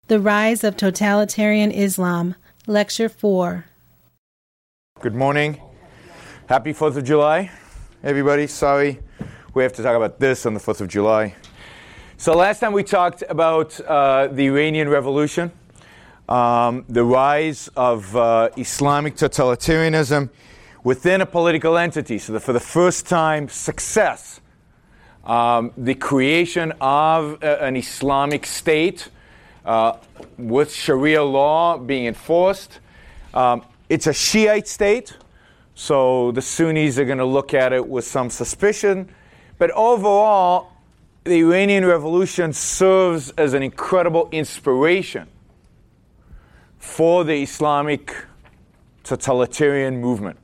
The Rise of Totalitarian Islam, Lecture 4. Good morning. Happy 4th of July, everybody. Sorry, we have to talk about this on the 4th of July. So last time we talked about the Iranian Revolution, the rise of Islamic totalitarianism within a political entity. So for the first time, success. The creation of an Islamic state with Sharia law being enforced. It's a Shiite state, so the Sunnis are going to look at it with some suspicion. But overall, the Iranian Revolution serves as an incredible inspiration for the Islamic totalitarian movement.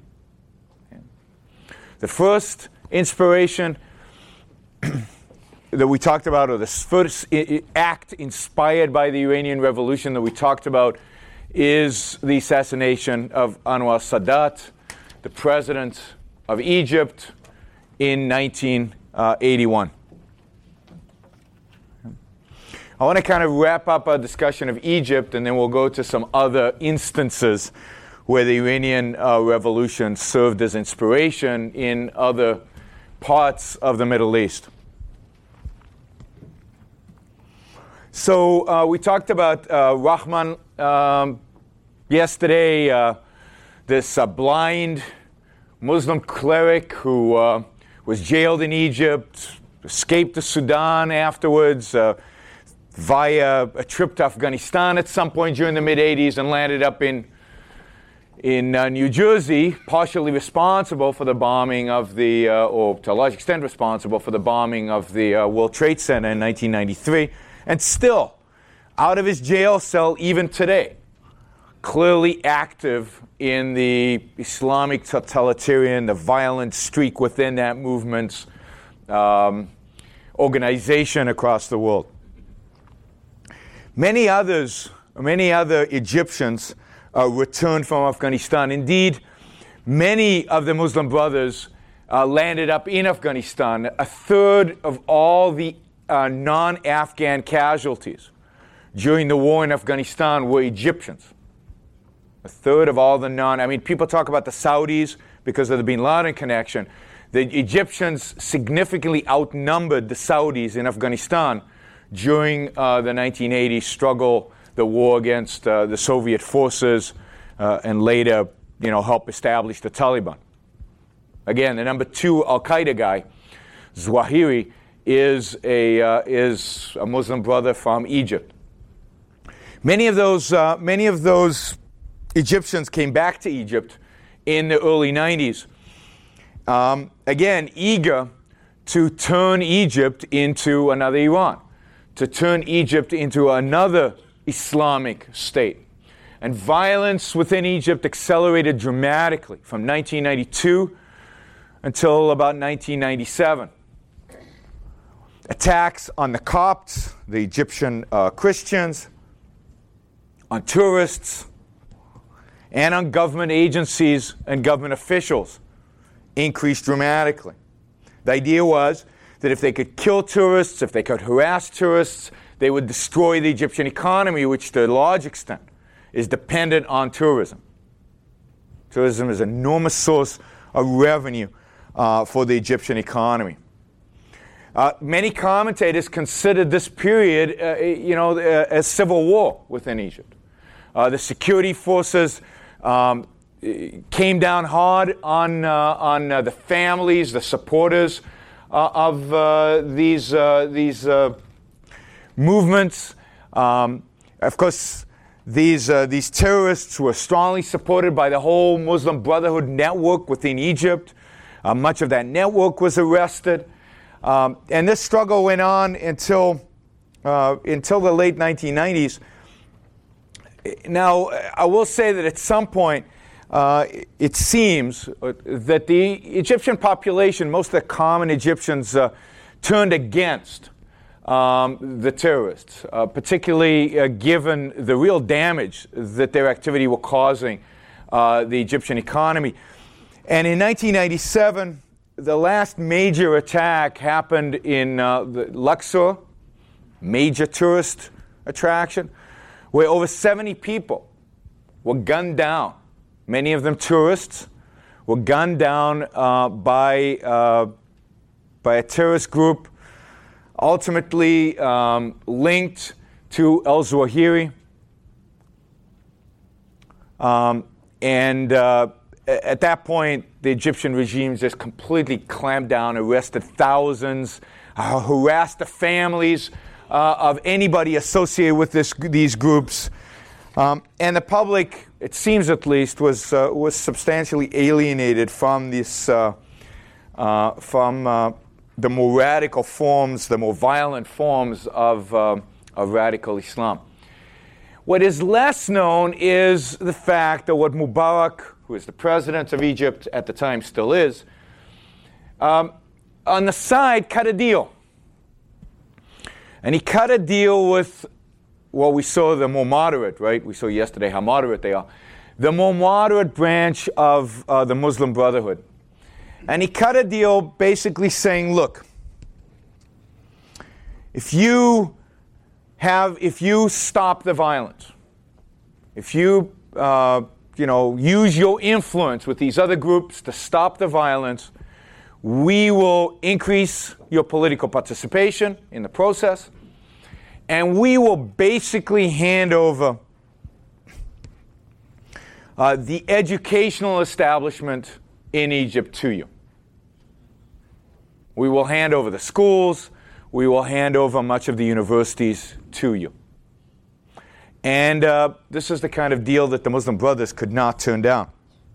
The first inspiration that we talked about, or the first act inspired by the Iranian Revolution that we talked about, is the assassination of Anwar Sadat, the president of Egypt, in 1981. I want to kind of wrap up our discussion of Egypt, and then we'll go to some other instances where the Iranian Revolution served as inspiration in other parts of the Middle East. So we talked about Rahman yesterday, this blind Muslim cleric who was jailed in Egypt, escaped to Sudan afterwards via a trip to Afghanistan at some point during the mid-'80s and landed up in New Jersey, partially responsible for the bombing of the, or to a large extent responsible for the bombing of the World Trade Center in 1993. And still, out of his jail cell even today, clearly active in the Islamic totalitarian, the violent streak within that movement's organization across the world. Many other Egyptians returned from Afghanistan. Indeed, many of the Muslim Brothers landed up in Afghanistan. A third of all the non-Afghan casualties during the war in Afghanistan were Egyptians. A third of all the people talk about the Saudis because of the Bin Laden connection. The Egyptians significantly outnumbered the Saudis in Afghanistan during the 1980s struggle, the war against the Soviet forces, and later, helped establish the Taliban. Again, the number 2 Al-Qaeda guy, Zawahiri, is a Muslim brother from Egypt. Many of those Egyptians came back to Egypt in the early 90s. Again, eager to turn Egypt into another Iran, to turn Egypt into another Islamic state. And violence within Egypt accelerated dramatically from 1992 until about 1997. Attacks on the Copts, the Egyptian Christians, on tourists, and on government agencies and government officials increased dramatically. The idea was that if they could kill tourists, if they could harass tourists, they would destroy the Egyptian economy, which to a large extent is dependent on tourism. Tourism is an enormous source of revenue for the Egyptian economy. Many commentators considered this period, as civil war within Egypt. The security forces came down hard on the families, the supporters of these movements. Of course, these terrorists were strongly supported by the whole Muslim Brotherhood network within Egypt. Much of that network was arrested. And this struggle went on until the late 1990s. Now, I will say that at some point, it seems that the Egyptian population, most of the common Egyptians, turned against the terrorists, particularly given the real damage that their activity were causing the Egyptian economy. And in 1997, the last major attack happened in Luxor, major tourist attraction. where over 70 people were gunned down, many of them tourists, were gunned down by a terrorist group, ultimately linked to al-Zawahiri. At that point, the Egyptian regime just completely clamped down, arrested thousands, harassed the families of anybody associated with these groups. And the public, it seems at least, was substantially alienated from this, from the more radical forms, the more violent forms of radical Islam. What is less known is the fact that what Mubarak, who is the president of Egypt at the time, still is, on the side cut a deal. And he cut a deal with, well, we saw the more moderate, right? We saw yesterday how moderate they are. The more moderate branch of the Muslim Brotherhood. And he cut a deal basically saying, look, if you stop the violence, if you use your influence with these other groups to stop the violence, we will increase your political participation in the process, and we will basically hand over the educational establishment in Egypt to you. We will hand over the schools. We will hand over much of the universities to you. And this is the kind of deal that the Muslim Brothers could not turn down.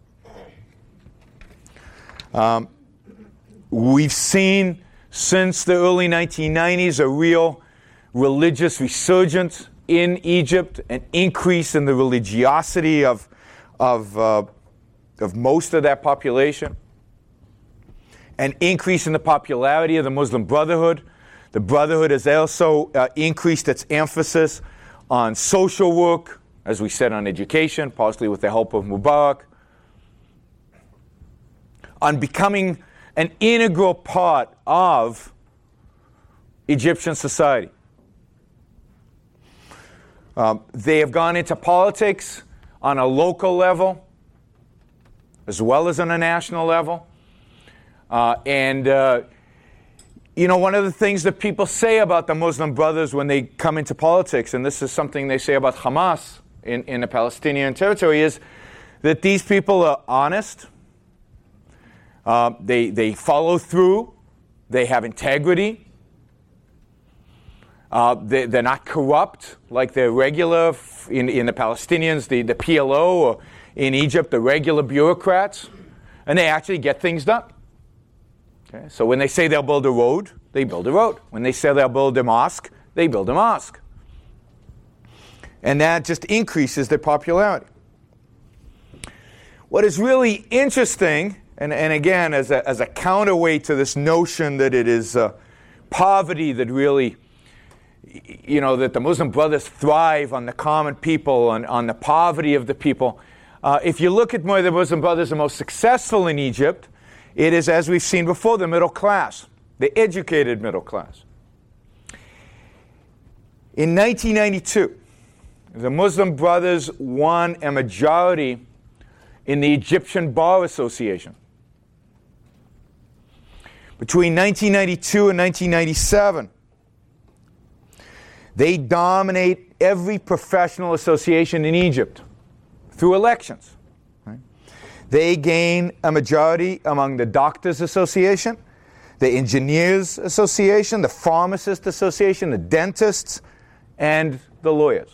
We've seen since the early 1990s a real religious resurgence in Egypt, an increase in the religiosity of most of that population, an increase in the popularity of the Muslim Brotherhood. The Brotherhood has also increased its emphasis on social work, as we said, on education, possibly with the help of Mubarak, on becoming an integral part of Egyptian society. They have gone into politics on a local level as well as on a national level. One of the things that people say about the Muslim Brothers when they come into politics, and this is something they say about Hamas in the Palestinian territory, is that these people are honest, they follow through, they have integrity, they're not corrupt like the regular, in the Palestinians, the PLO, or in Egypt, the regular bureaucrats, and they actually get things done. Okay? So when they say they'll build a road, they build a road. When they say they'll build a mosque, they build a mosque. And that just increases their popularity. What is really interesting, and again, as a counterweight to this notion that it is poverty that really, that the Muslim Brothers thrive on the common people, on the poverty of the people. If you look at where the Muslim Brothers are most successful in Egypt, it is, as we've seen before, the middle class, the educated middle class. In 1992, the Muslim Brothers won a majority in the Egyptian Bar Association. Between 1992 and 1997, they dominate every professional association in Egypt through elections. They gain a majority among the Doctors Association, the Engineers Association, the Pharmacists Association, the Dentists, and the lawyers.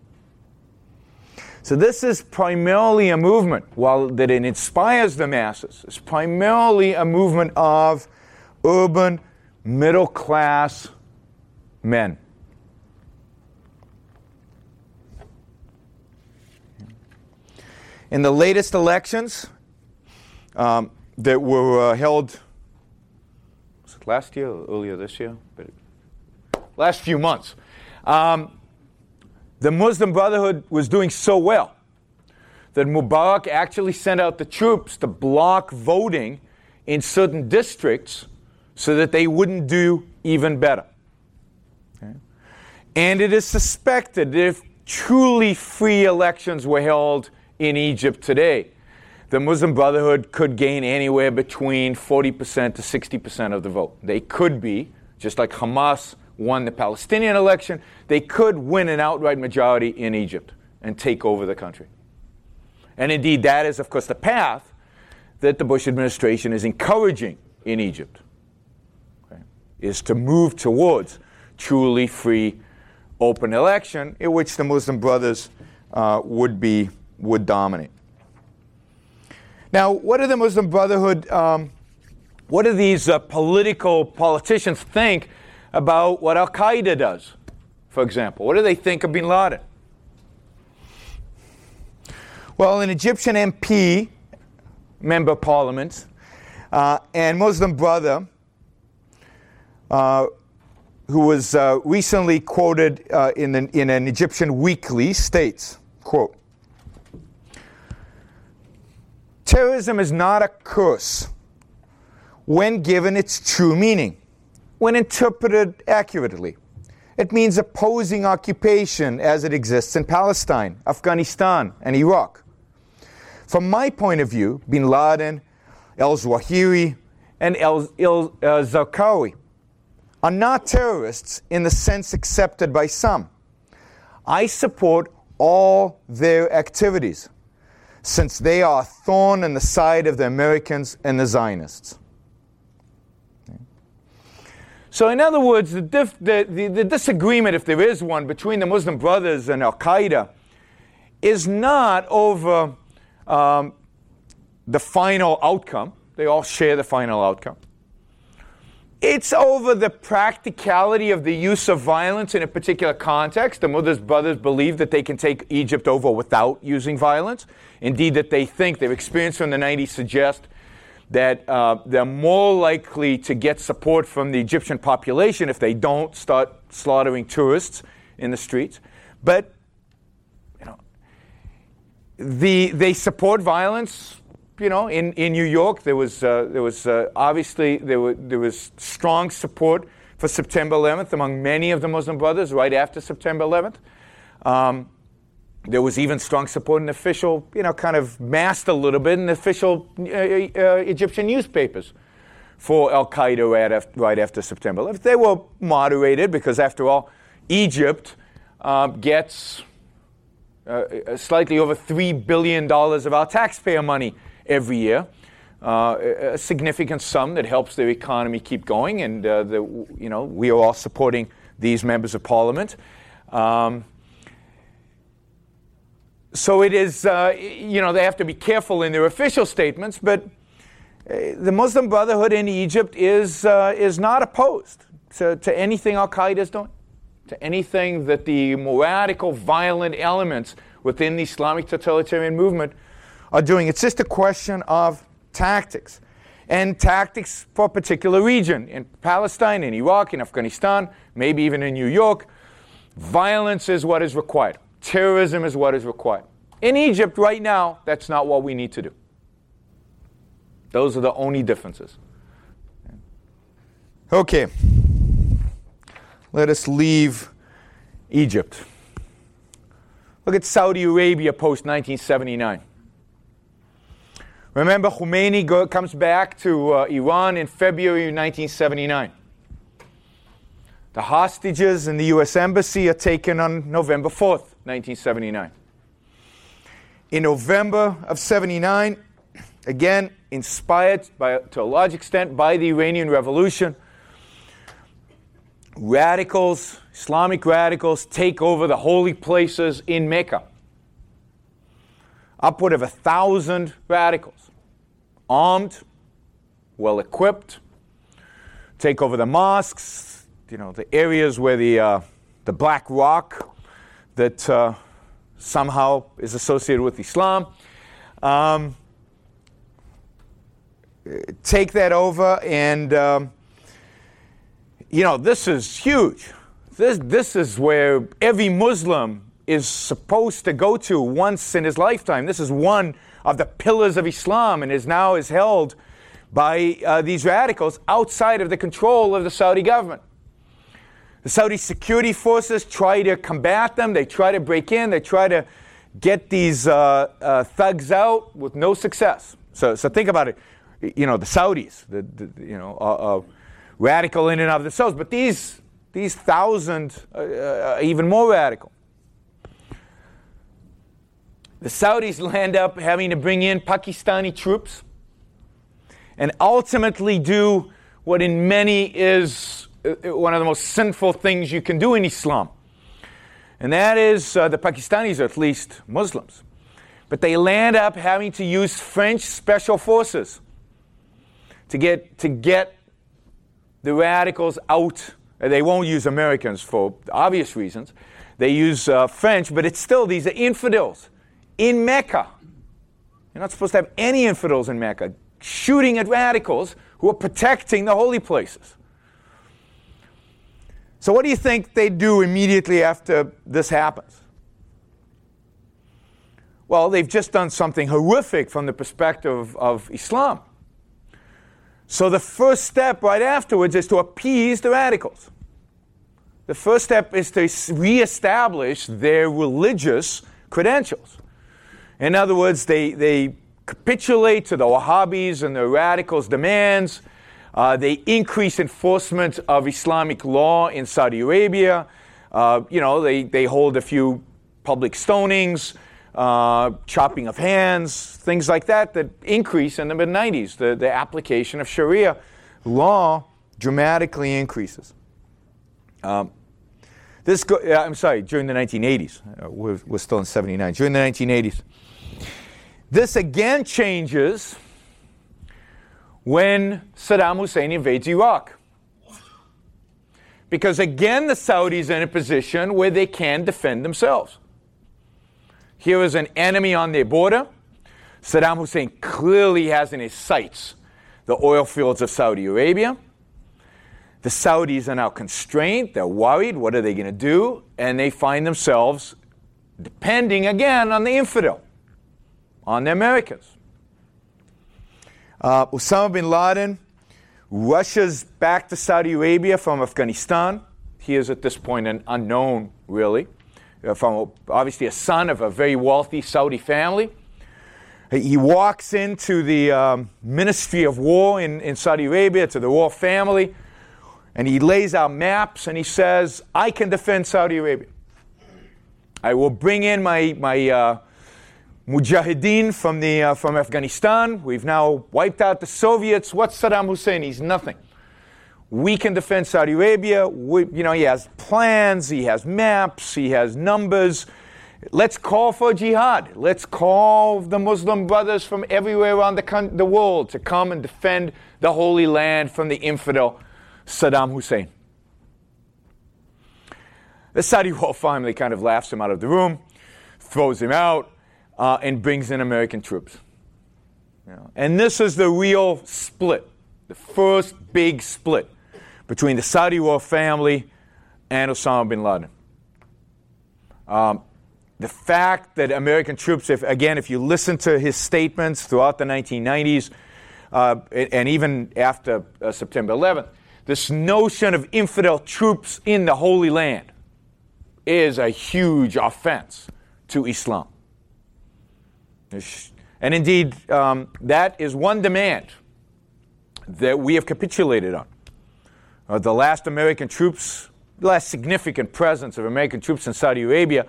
So this is primarily a movement, while that it inspires the masses, it's primarily a movement of urban, middle-class men. In the latest elections that were held, was it last year or earlier this year? But last few months, the Muslim Brotherhood was doing so well that Mubarak actually sent out the troops to block voting in certain districts so that they wouldn't do even better. Okay? And it is suspected that truly free elections were held in Egypt today, the Muslim Brotherhood could gain anywhere between 40% to 60% of the vote. They could be, just like Hamas won the Palestinian election, they could win an outright majority in Egypt and take over the country. And indeed, that is, of course, the path that the Bush administration is encouraging in Egypt, okay, is to move towards truly free, open election in which the Muslim Brothers would dominate. Now, what do the Muslim Brotherhood, what do these politicians think about what Al-Qaeda does, for example? What do they think of bin Laden? Well, an Egyptian MP, member of parliament, and Muslim brother, who was recently quoted in an Egyptian weekly, states, quote, "Terrorism is not a curse when given its true meaning, when interpreted accurately. It means opposing occupation as it exists in Palestine, Afghanistan, and Iraq. From my point of view, bin Laden, al-Zawahiri, and al-Zarqawi are not terrorists in the sense accepted by some. I support all their activities, since they are a thorn in the side of the Americans and the Zionists." So in other words, the disagreement, if there is one, between the Muslim Brothers and Al-Qaeda is not over the final outcome. They all share the final outcome. It's over the practicality of the use of violence in a particular context. The Muslim Brothers believe that they can take Egypt over without using violence. Indeed, that they think their experience from the 90s suggests that they're more likely to get support from the Egyptian population if they don't start slaughtering tourists in the streets. But they support violence. In New York, there was obviously there was strong support for September 11th among many of the Muslim Brothers right after September 11th. There was even strong support in official, kind of masked a little bit in official Egyptian newspapers for Al-Qaeda right after September 11th. They were moderated because, after all, Egypt gets slightly over $3 billion of our taxpayer money every year, a significant sum that helps their economy keep going, and we are all supporting these members of parliament. So it is, they have to be careful in their official statements, but the Muslim Brotherhood in Egypt is not opposed to anything Al-Qaeda is doing, to anything that the more radical, violent elements within the Islamic totalitarian movement are doing. It's just a question of tactics, and tactics for a particular region. In Palestine, in Iraq, in Afghanistan, maybe even in New York, violence is what is required. Terrorism is what is required. In Egypt right now, that's not what we need to do. Those are the only differences. Okay. Let us leave Egypt. Look at Saudi Arabia post-1979. Remember, Khomeini comes back to Iran in February 1979. The hostages in the U.S. Embassy are taken on November 4th, 1979. In November of 79, again, inspired to a large extent by the Iranian Revolution, radicals, Islamic radicals, take over the holy places in Mecca. Upward of 1,000 radicals, armed, well-equipped, take over the mosques, the areas where the black rock that somehow is associated with Islam. Take that over, and this is huge. This is where every Muslim is supposed to go to once in his lifetime. This is one of the pillars of Islam, and is held by these radicals outside of the control of the Saudi government. The Saudi security forces try to combat them. They try to break in. They try to get these thugs out with no success. So think about it. You know, the Saudis, radical in and of themselves, but these 1,000 even more radical. The Saudis land up having to bring in Pakistani troops and ultimately do what in many is one of the most sinful things you can do in Islam. And that is, the Pakistanis are at least Muslims. But they land up having to use French special forces to get the radicals out. They won't use Americans for obvious reasons. They use French, but it's still, these are infidels in Mecca. You're not supposed to have any infidels in Mecca shooting at radicals who are protecting the holy places. So what do you think they do immediately after this happens? Well, they've just done something horrific from the perspective of Islam. So the first step right afterwards is to appease the radicals. The first step is to reestablish their religious credentials. In other words, they capitulate to the Wahhabis and the radicals' demands. They increase enforcement of Islamic law in Saudi Arabia. They hold a few public stonings, chopping of hands, things like that increase in the mid-90s. The application of Sharia law dramatically increases. During the 1980s. We're still in 79. During the 1980s. This again changes when Saddam Hussein invades Iraq. Because again, the Saudis are in a position where they can defend themselves. Here is an enemy on their border. Saddam Hussein clearly has in his sights the oil fields of Saudi Arabia. The Saudis are now constrained. They're worried. What are they going to do? And they find themselves depending again on the infidel, on the Americans. Osama bin Laden rushes back to Saudi Arabia from Afghanistan. He is at this point an unknown, really, from obviously a son of a very wealthy Saudi family. He walks into the Ministry of War in Saudi Arabia, to the royal family, and he lays out maps and he says, I can defend Saudi Arabia. I will bring in my Mujahideen from Afghanistan. We've now wiped out the Soviets. What's Saddam Hussein? He's nothing. We can defend Saudi Arabia. He has plans. He has maps. He has numbers. Let's call for jihad. Let's call the Muslim brothers from everywhere around the world to come and defend the Holy Land from the infidel Saddam Hussein. The Saudi royal family kind of laughs him out of the room, throws him out, and brings in American troops. And this is the real split, the first big split between the Saudi royal family and Osama bin Laden. The fact that American troops, if you listen to his statements throughout the 1990s, and even after September 11th, this notion of infidel troops in the Holy Land is a huge offense to Islam. And indeed, that is one demand that we have capitulated on. The last significant presence of American troops in Saudi Arabia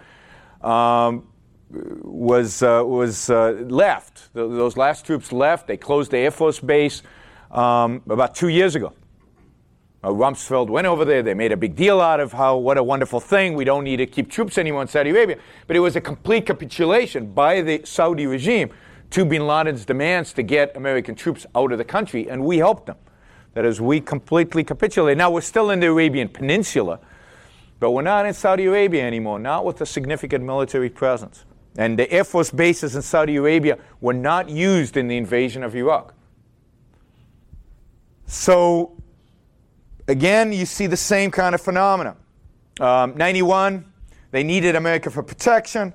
was left. Those last troops left. They closed the Air Force Base about 2 years ago. Rumsfeld went over there. They made a big deal out of what a wonderful thing. We don't need to keep troops anymore in Saudi Arabia. But it was a complete capitulation by the Saudi regime to bin Laden's demands to get American troops out of the country, and we helped them. That is, we completely capitulated. Now, we're still in the Arabian Peninsula, but we're not in Saudi Arabia anymore, not with a significant military presence. And the Air Force bases in Saudi Arabia were not used in the invasion of Iraq. So, again, you see the same kind of phenomena. 91, they needed America for protection.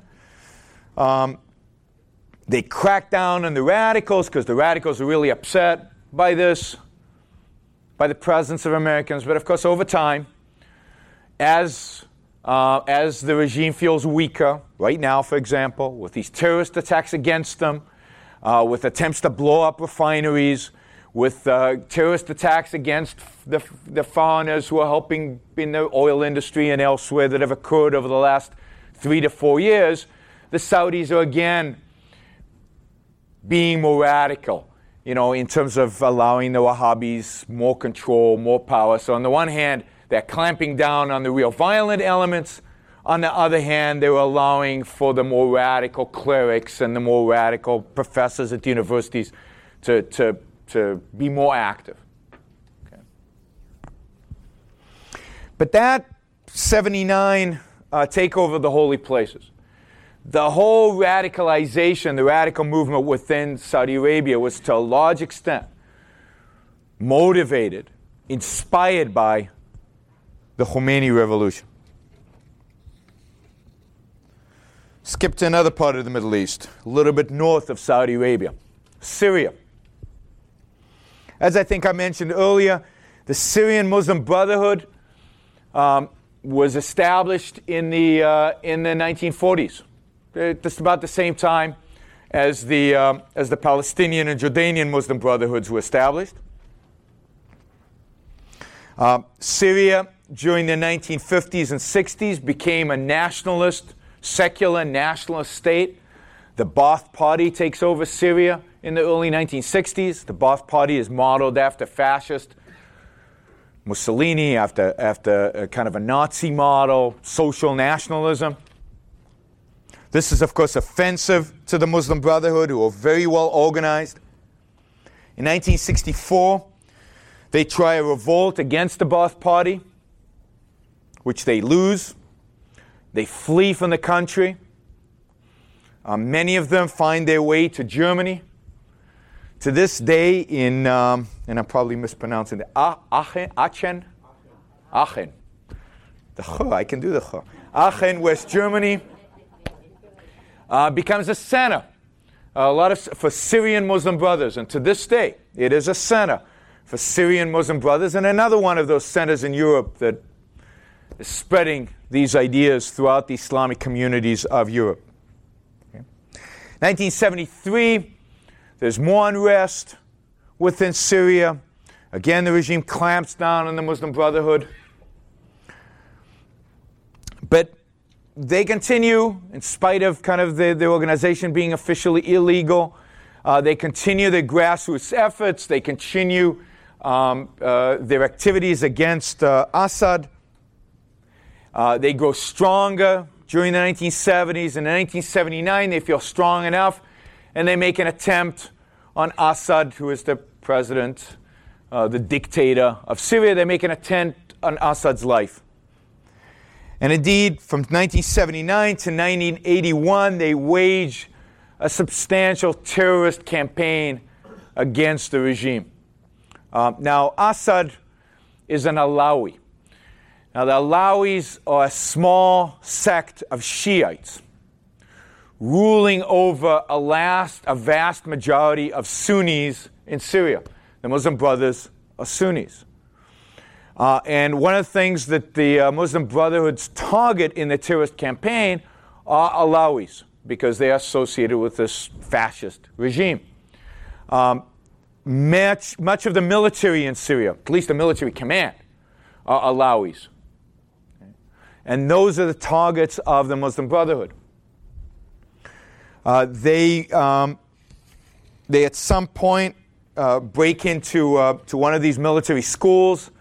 They cracked down on the radicals because the radicals are really upset by this, by the presence of Americans. But of course, over time, as the regime feels weaker, right now, for example, with these terrorist attacks against them, with attempts to blow up refineries, with terrorist attacks against the foreigners who are helping in the oil industry and elsewhere that have occurred over the last 3 to 4 years, the Saudis are again being more radical, in terms of allowing the Wahhabis more control, more power. So on the one hand, they're clamping down on the real violent elements. On the other hand, they're allowing for the more radical clerics and the more radical professors at universities to be more active. Okay. But that 79 takeover of the holy places, the whole radicalization, the radical movement within Saudi Arabia was to a large extent motivated, inspired by the Khomeini revolution. Skip to another part of the Middle East, a little bit north of Saudi Arabia, Syria. As I think I mentioned earlier, the Syrian Muslim Brotherhood was established in the 1940s, just about the same time as the Palestinian and Jordanian Muslim Brotherhoods were established. Syria, during the 1950s and 60s, became a nationalist, secular nationalist state. The Ba'ath Party takes over Syria in the early 1960s. The Ba'ath Party is modeled after fascist Mussolini, after a kind of a Nazi model, social nationalism. This is, of course, offensive to the Muslim Brotherhood, who are very well organized. In 1964, they try a revolt against the Ba'ath Party, which they lose. They flee from the country. Many of them find their way to Germany. To this day, and I'm probably mispronouncing it, Aachen. I can do the ch. Aachen, West Germany, becomes a center, for Syrian Muslim brothers, and to this day, it is a center for Syrian Muslim brothers, and another one of those centers in Europe that is spreading these ideas throughout the Islamic communities of Europe. Okay. 1973, there's more unrest within Syria. Again, the regime clamps down on the Muslim Brotherhood. But they continue, in spite of kind of the organization being officially illegal. They continue their grassroots efforts. They continue their activities against Assad. They grow stronger during the 1970s. In 1979, they feel strong enough, and they make an attempt on Assad, who is the president, the dictator of Syria. They make an attempt on Assad's life. And indeed, from 1979 to 1981, they wage a substantial terrorist campaign against the regime. Now, Assad is an Alawi. Now, the Alawis are a small sect of Shiites ruling over a vast majority of Sunnis in Syria. The Muslim Brothers are Sunnis. And one of the things that the Muslim Brotherhoods target in the terrorist campaign are Alawis, because they are associated with this fascist regime. Much of the military in Syria, at least the military command, are Alawis. And those are the targets of the Muslim Brotherhood. They at some point break into one of these military schools,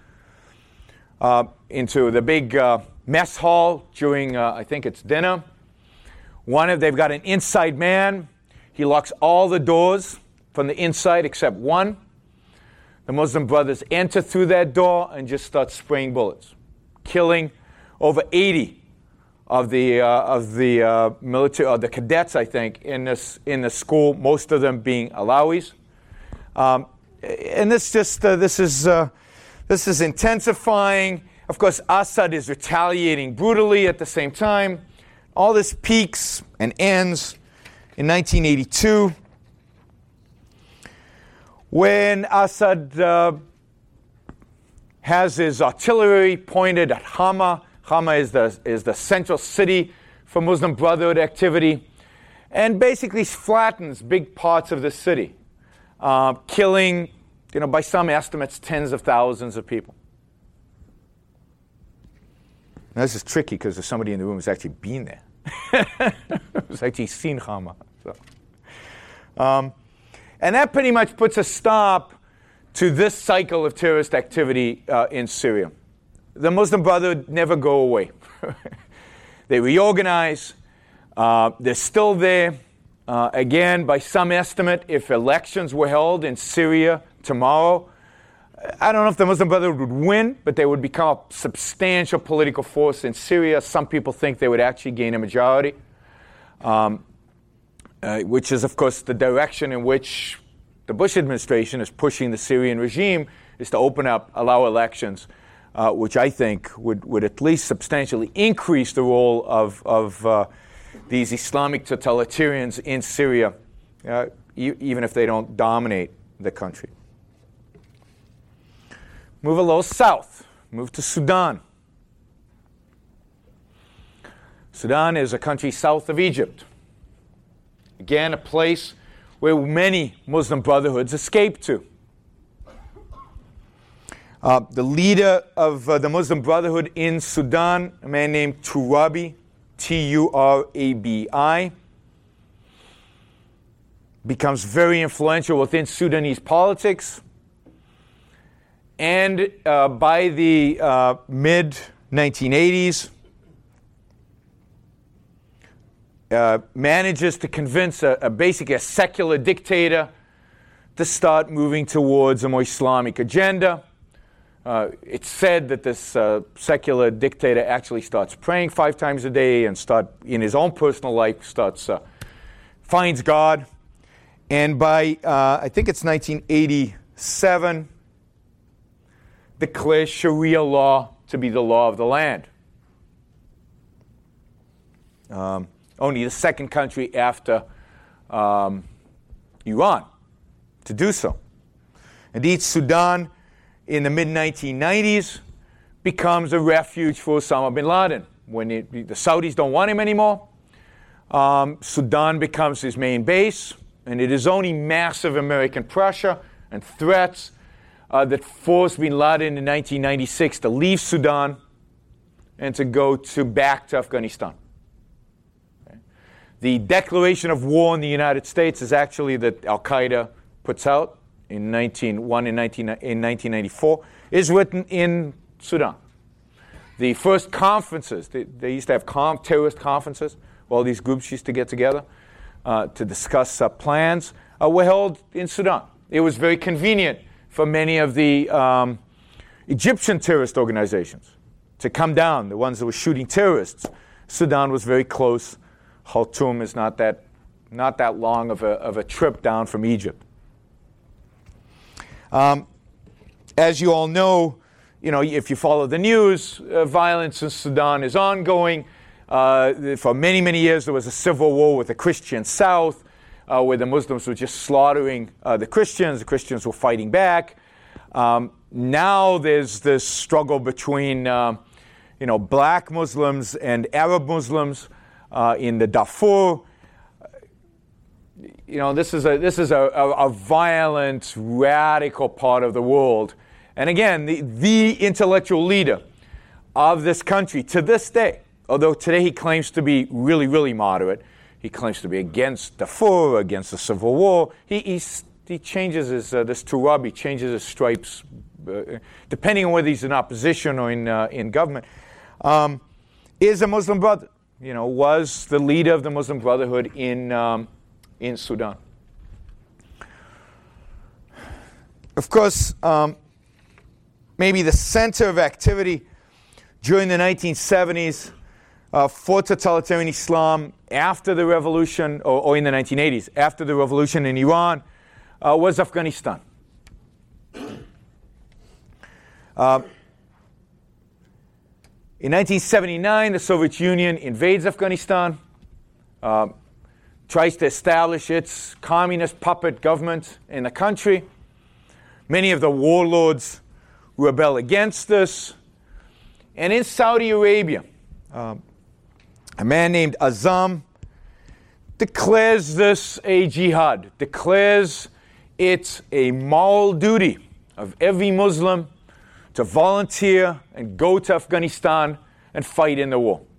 into the big mess hall during, I think it's dinner. They've got an inside man. He locks all the doors from the inside except one. The Muslim brothers enter through that door and just start spraying bullets, killing over 80 of the military, or the cadets, I think, in the school. Most of them being Alawis, and this is intensifying. Of course, Assad is retaliating brutally at the same time. All this peaks and ends in 1982 when Assad has his artillery pointed at Hama. Hama is the central city for Muslim Brotherhood activity, and basically flattens big parts of the city, killing, by some estimates, tens of thousands of people. Now, this is tricky because there's somebody in the room who's actually been there. Who's actually seen Hama. And that pretty much puts a stop to this cycle of terrorist activity in Syria. The Muslim Brotherhood never go away. They reorganize. They're still there. Again, by some estimate, if elections were held in Syria tomorrow, I don't know if the Muslim Brotherhood would win, but they would become a substantial political force in Syria. Some people think they would actually gain a majority, which is, of course, the direction in which the Bush administration is pushing the Syrian regime, is to allow elections, which I think would at least substantially increase the role of these Islamic totalitarians in Syria, even if they don't dominate the country. Move a little south. Move to Sudan. Sudan is a country south of Egypt. Again, a place where many Muslim Brotherhoods escaped to. The leader of the Muslim Brotherhood in Sudan, a man named Turabi, Turabi, becomes very influential within Sudanese politics. And by the mid-1980s, manages to convince basically a secular dictator to start moving towards a more Islamic agenda. It's said that this secular dictator actually starts praying 5 times a day and in his own personal life finds God. And by, I think it's 1987, declares Sharia law to be the law of the land. Only the second country after Iran to do so. Indeed, Sudan in the mid-1990s becomes a refuge for Osama bin Laden. When the Saudis don't want him anymore, Sudan becomes his main base, and it is only massive American pressure and threats that forced bin Laden in 1996 to leave Sudan and to go back to Afghanistan. The declaration of war in the United States is actually that Al-Qaeda puts out in 1994, is written in Sudan. The first conferences, they used to have terrorist conferences, all these groups used to get together to discuss plans, were held in Sudan. It was very convenient for many of the Egyptian terrorist organizations to come down, the ones that were shooting terrorists. Sudan was very close. Khartoum is not that long of a trip down from Egypt. As you all know, if you follow the news, violence in Sudan is ongoing. For many, many years, there was a civil war with the Christian South, where the Muslims were just slaughtering the Christians. The Christians were fighting back. Now there's this struggle between, black Muslims and Arab Muslims in the Darfur. This is a violent, radical part of the world. And again, the intellectual leader of this country to this day, although today he claims to be really, really moderate, he claims to be against Darfur, against the civil war. He changes his, this Turabi changes his stripes, depending on whether he's in opposition or in government, is a Muslim brother. Was the leader of the Muslim Brotherhood in Sudan. Of course, maybe the center of activity during the 1970s for totalitarian Islam after the revolution, or in the 1980s, after the revolution in Iran, was Afghanistan. In 1979, the Soviet Union invades Afghanistan, tries to establish its communist puppet government in the country. Many of the warlords rebel against this. And in Saudi Arabia, a man named Azam declares this a jihad, declares it a moral duty of every Muslim to volunteer and go to Afghanistan and fight in the war.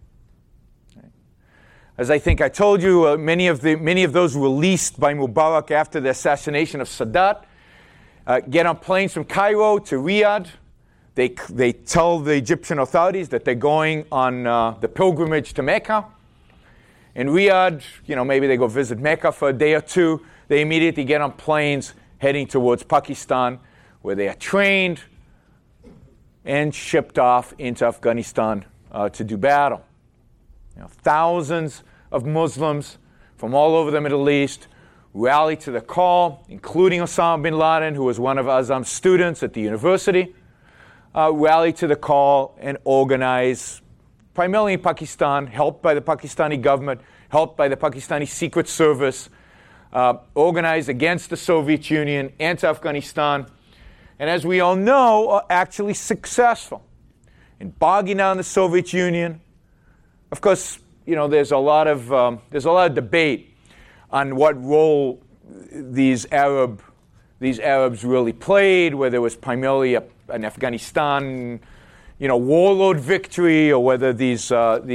As I think I told you, many of those released by Mubarak after the assassination of Sadat get on planes from Cairo to Riyadh. They tell the Egyptian authorities that they're going on the pilgrimage to Mecca. In Riyadh, maybe they go visit Mecca for a day or two. They immediately get on planes heading towards Pakistan, where they are trained and shipped off into Afghanistan to do battle. Thousands of Muslims from all over the Middle East rally to the call, including Osama bin Laden, who was one of Azam's students at the university, rally to the call and organize, primarily in Pakistan, helped by the Pakistani government, helped by the Pakistani Secret Service, organized against the Soviet Union, anti-Afghanistan, and as we all know, are actually successful in bogging down the Soviet Union. Of course, there's a lot of debate on what role these Arabs really played, whether it was primarily an Afghanistan, warlord victory, or whether these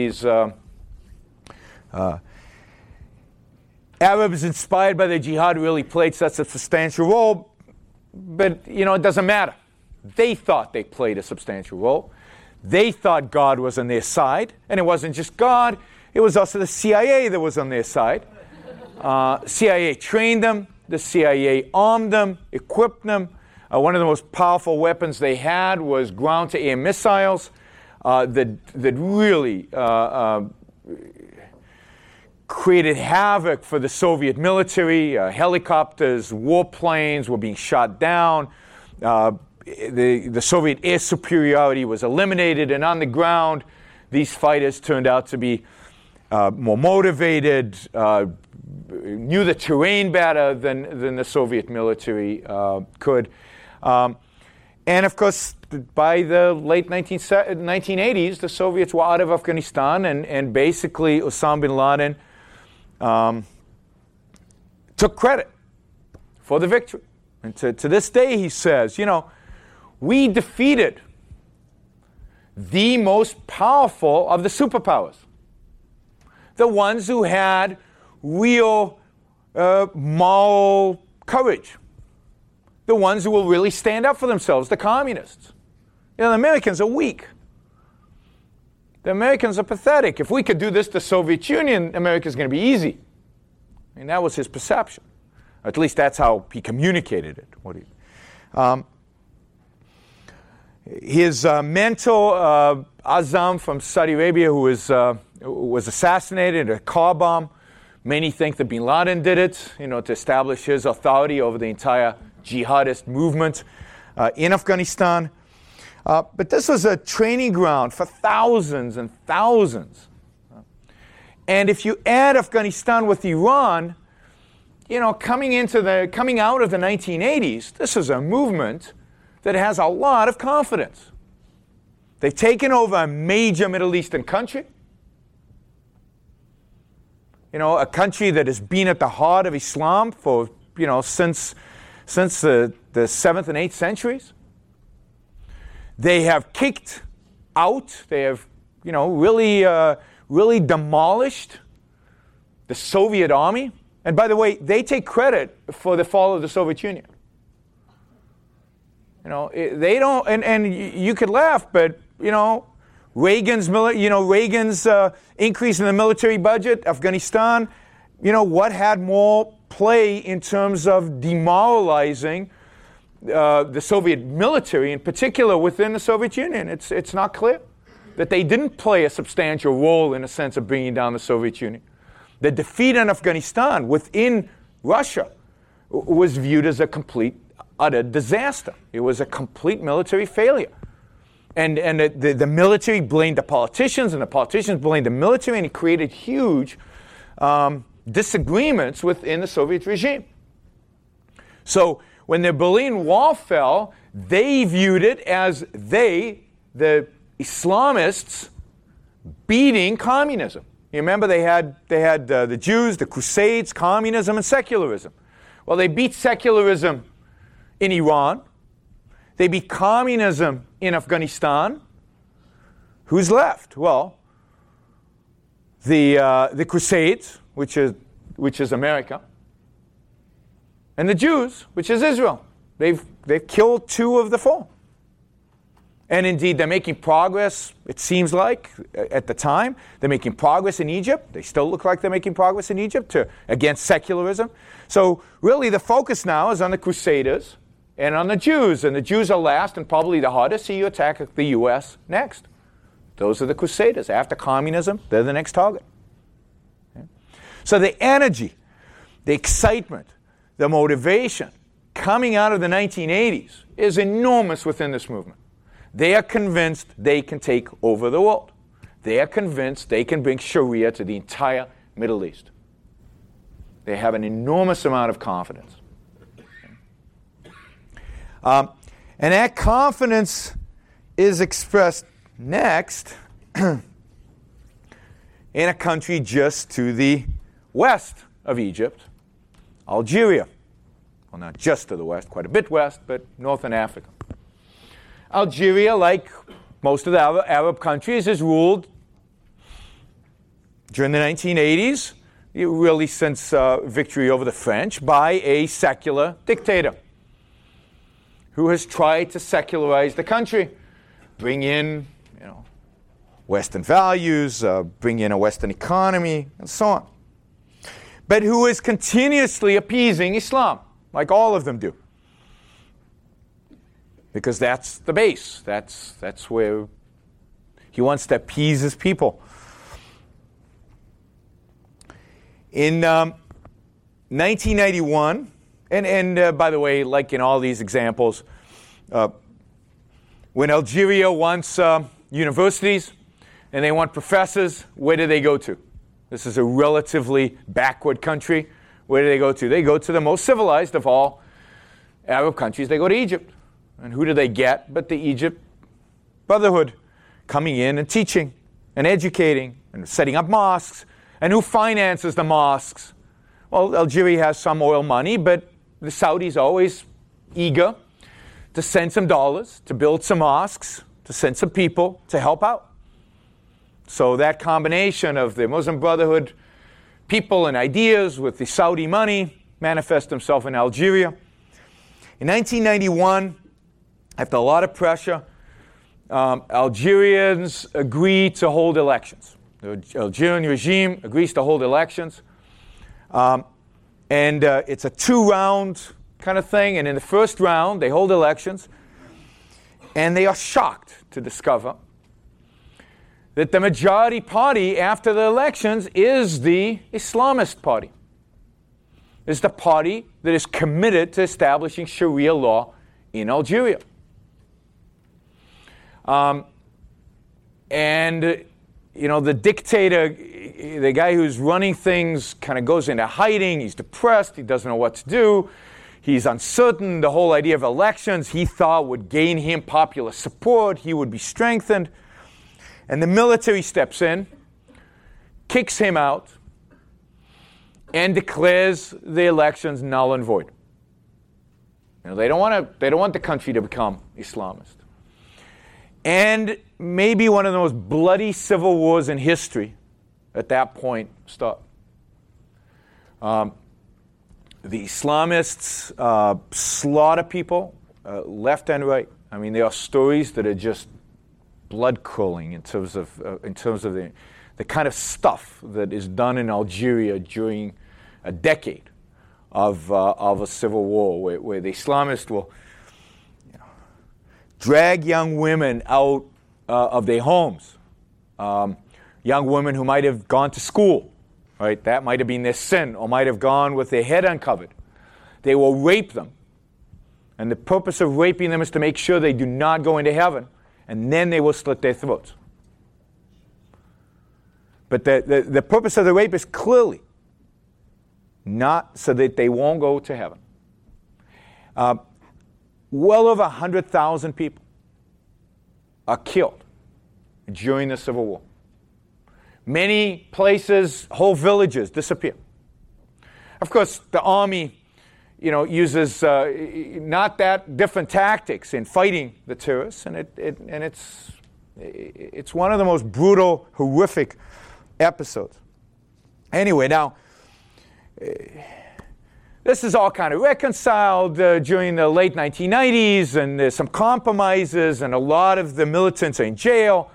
Arabs inspired by the jihad really played such a substantial role. But, it doesn't matter. They thought they played a substantial role. They thought God was on their side. And it wasn't just God. It was also the CIA that was on their side. CIA trained them. The CIA armed them, equipped them. One of the most powerful weapons they had was ground-to-air missiles that really created havoc for the Soviet military. Helicopters, warplanes were being shot down. The Soviet air superiority was eliminated, and on the ground, these fighters turned out to be more motivated, knew the terrain better than the Soviet military could. And of course, by the late 1980s, the Soviets were out of Afghanistan, and basically Osama bin Laden took credit for the victory. And to this day, he says, we defeated the most powerful of the superpowers, the ones who had real moral courage, the ones who will really stand up for themselves, the communists. The Americans are weak. The Americans are pathetic. If we could do this to the Soviet Union, America's going to be easy. That was his perception. At least that's how he communicated it. His mentor, Azam from Saudi Arabia, who was assassinated in a car bomb. Many think that bin Laden did it, to establish his authority over the entire jihadist movement in Afghanistan. But this was a training ground for thousands and thousands. And if you add Afghanistan with Iran, coming out of the 1980s, this is a movement that has a lot of confidence. They've taken over a major Middle Eastern country, a country that has been at the heart of Islam for, since the 7th and 8th centuries. They have kicked out, they have, really demolished the Soviet army. And by the way, they take credit for the fall of the Soviet Union. They don't, and you could laugh, but, Reagan's increase in the military budget, Afghanistan, what had more play in terms of demoralizing the Soviet military, in particular within the Soviet Union? It's not clear that they didn't play a substantial role in a sense of bringing down the Soviet Union. The defeat in Afghanistan within Russia was viewed as a complete, utter disaster. It was a complete military failure. And the military blamed the politicians, and the politicians blamed the military, and it created huge disagreements within the Soviet regime. So when the Berlin Wall fell, they viewed it as the Islamists beating communism. You remember they had the Jews, the Crusades, communism, and secularism. Well, they beat secularism in Iran. They beat communism in Afghanistan. Who's left? Well, the Crusades, which is America, and the Jews, which is Israel. They've killed 2 of the 4. And indeed, they're making progress, it seems like, at the time. They're making progress in Egypt. They still look like they're making progress in Egypt against secularism. So really, the focus now is on the Crusaders and on the Jews. And the Jews are last and probably the hardest, so you attack the U.S. next. Those are the Crusaders. After communism, they're the next target. Okay? So the energy, the excitement, the motivation coming out of the 1980s is enormous within this movement. They are convinced they can take over the world. They are convinced they can bring Sharia to the entire Middle East. They have an enormous amount of confidence. And that confidence is expressed next in a country just to the west of Egypt, Algeria. Well, not just to the west, quite a bit west, but northern Africa. Algeria, like most of the Arab countries, is ruled during the 1980s, really since victory over the French, by a secular dictator who has tried to secularize the country, bring in, Western values, bring in a Western economy, and so on. But who is continuously appeasing Islam, like all of them do. Because that's the base. That's where he wants to appease his people. In 1991, and by the way, like in all these examples, when Algeria wants universities and they want professors, where do they go to? This is a relatively backward country. Where do they go to? They go to the most civilized of all Arab countries. They go to Egypt. And who do they get but the Egypt Brotherhood coming in and teaching and educating and setting up mosques? And who finances the mosques? Well, Algeria has some oil money, but the Saudis are always eager to send some dollars, to build some mosques, to send some people to help out. So that combination of the Muslim Brotherhood people and ideas with the Saudi money manifests themselves in Algeria. In 1991, after a lot of pressure, Algerians agree to hold elections. The Algerian regime agrees to hold elections. And it's a 2-round kind of thing. And in the first round, they hold elections. And they are shocked to discover that the majority party after the elections is the Islamist party. It's the party that is committed to establishing Sharia law in Algeria. The dictator, the guy who's running things, kind of goes into hiding. He's depressed. He doesn't know what to do. He's uncertain. The whole idea of elections, he thought, would gain him popular support. He would be strengthened. And the military steps in, kicks him out, and declares the elections null and void. They don't want the country to become Islamist. And maybe one of the most bloody civil wars in history at that point start. The Islamists slaughter people left and right. I mean, there are stories that are just blood-curdling in terms of the kind of stuff that is done in Algeria during a decade of a civil war, where the Islamists will drag young women out of their homes, young women who might have gone to school, right? That might have been their sin, or might have gone with their head uncovered. They will rape them. And the purpose of raping them is to make sure they do not go into heaven, and then they will slit their throats. But the purpose of the rape is clearly not so that they won't go to heaven. Well over 100,000 people are killed during the Civil War. Many places, whole villages disappear. Of course, the army, uses not that different tactics in fighting the terrorists, and it's one of the most brutal, horrific episodes. Anyway, now this is all kind of reconciled during the late 1990s, and there's some compromises, and a lot of the militants are in jail.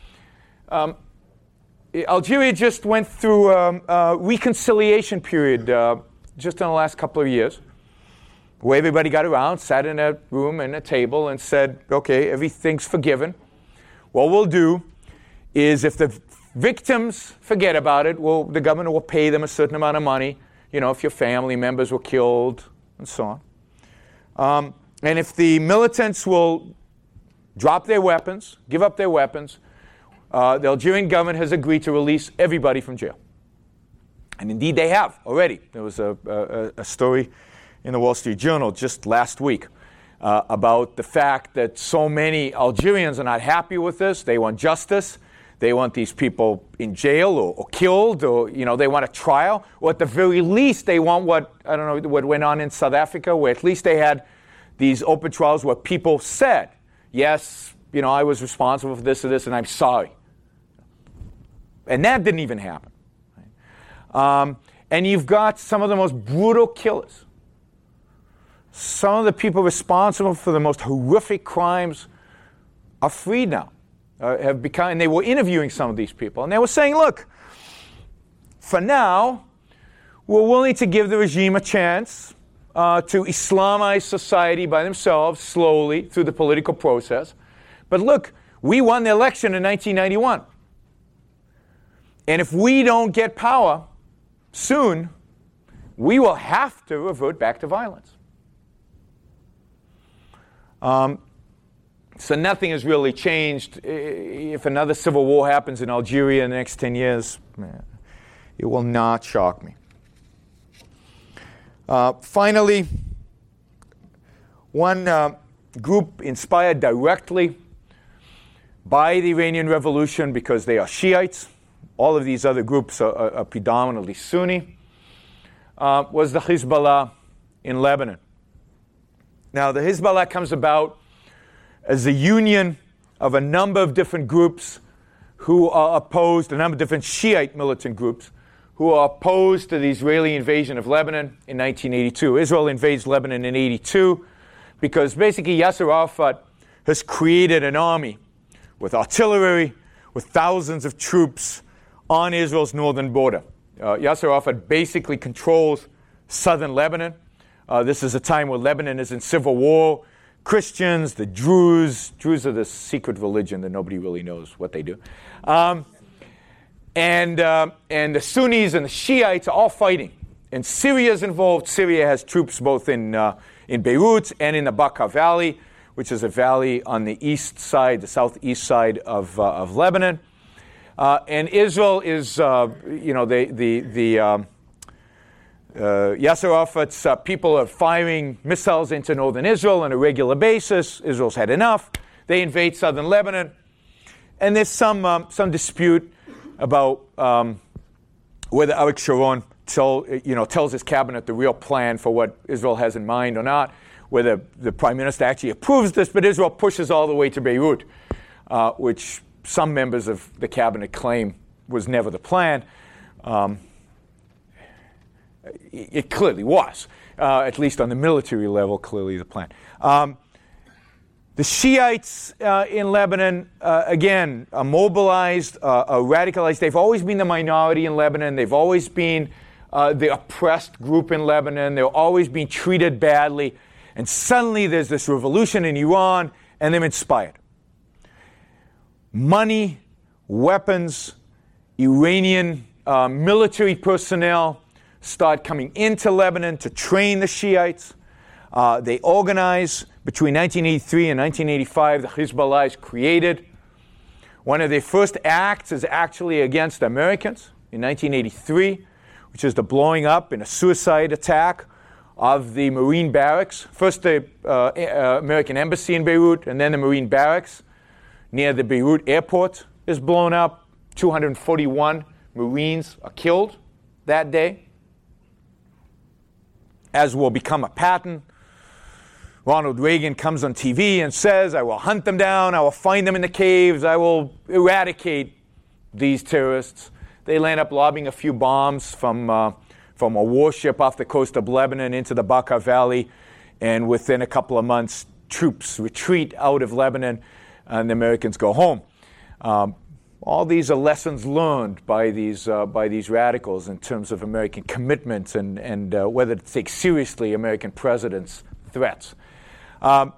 Algeria just went through a reconciliation period just in the last couple of years, where everybody got around, sat in a room and a table and said, okay, everything's forgiven. What we'll do is if the victims forget about it, the government will pay them a certain amount of money, if your family members were killed and so on. And if the militants will drop their weapons, give up their weapons, the Algerian government has agreed to release everybody from jail. And indeed they have already. There was a story in the Wall Street Journal just last week about the fact that so many Algerians are not happy with this. They want justice. They want these people in jail or killed, or they want a trial. Or at the very least, they want what went on in South Africa, where at least they had these open trials where people said, yes, I was responsible for this or this, and I'm sorry. And that didn't even happen. And you've got some of the most brutal killers. Some of the people responsible for the most horrific crimes are freed now. And they were interviewing some of these people. And they were saying, look, for now, we're willing to give the regime a chance to Islamize society by themselves, slowly, through the political process. But look, we won the election in 1991. And if we don't get power soon, we will have to revert back to violence. So nothing has really changed. If another civil war happens in Algeria in the next 10 years, it will not shock me. Finally, one group inspired directly by the Iranian Revolution, because they are Shiites, all of these other groups are predominantly Sunni, was the Hezbollah in Lebanon. Now, the Hezbollah comes about as a union of a number of different groups who are opposed, a number of different Shiite militant groups, who are opposed to the Israeli invasion of Lebanon in 1982. Israel invades Lebanon in 1982 because basically Yasser Arafat has created an army with artillery, with thousands of troops on Israel's northern border. Yasser Arafat basically controls southern Lebanon. This is a time where Lebanon is in civil war. Christians, the Druze are this secret religion that nobody really knows what they do. And the Sunnis and the Shiites are all fighting. And Syria is involved. Syria has troops both in Beirut and in the Bekaa Valley, which is a valley on the east side, the southeast side of Lebanon. And Israel is, Yasser Arafat's people are firing missiles into northern Israel on a regular basis. Israel's had enough. They invade southern Lebanon. And there's some dispute about whether Arik Sharon tells his cabinet the real plan for what Israel has in mind or not, whether the prime minister actually approves this, but Israel pushes all the way to Beirut, which some members of the cabinet claim was never the plan. It clearly was, at least on the military level, clearly the plan. The Shiites in Lebanon, again, are mobilized, are radicalized. They've always been the minority in Lebanon. They've always been the oppressed group in Lebanon. They're always being treated badly. And suddenly there's this revolution in Iran, and they're inspired. Money, weapons, Iranian military personnel start coming into Lebanon to train the Shiites. They organize. Between 1983 and 1985, the Hezbollah is created. One of their first acts is actually against Americans in 1983, which is the blowing up in a suicide attack of the Marine barracks. First the American embassy in Beirut, and then the Marine barracks near the Beirut airport. is blown up. 241 Marines are killed that day. As will become a pattern, Ronald Reagan comes on TV and says, I will hunt them down, I will find them in the caves, I will eradicate these terrorists. They land up lobbing a few bombs from a warship off the coast of Lebanon into the Bekaa Valley, and within a couple of months, troops retreat out of Lebanon, and the Americans go home. All these are lessons learned by these radicals in terms of American commitment and whether to take seriously American presidents' threats. The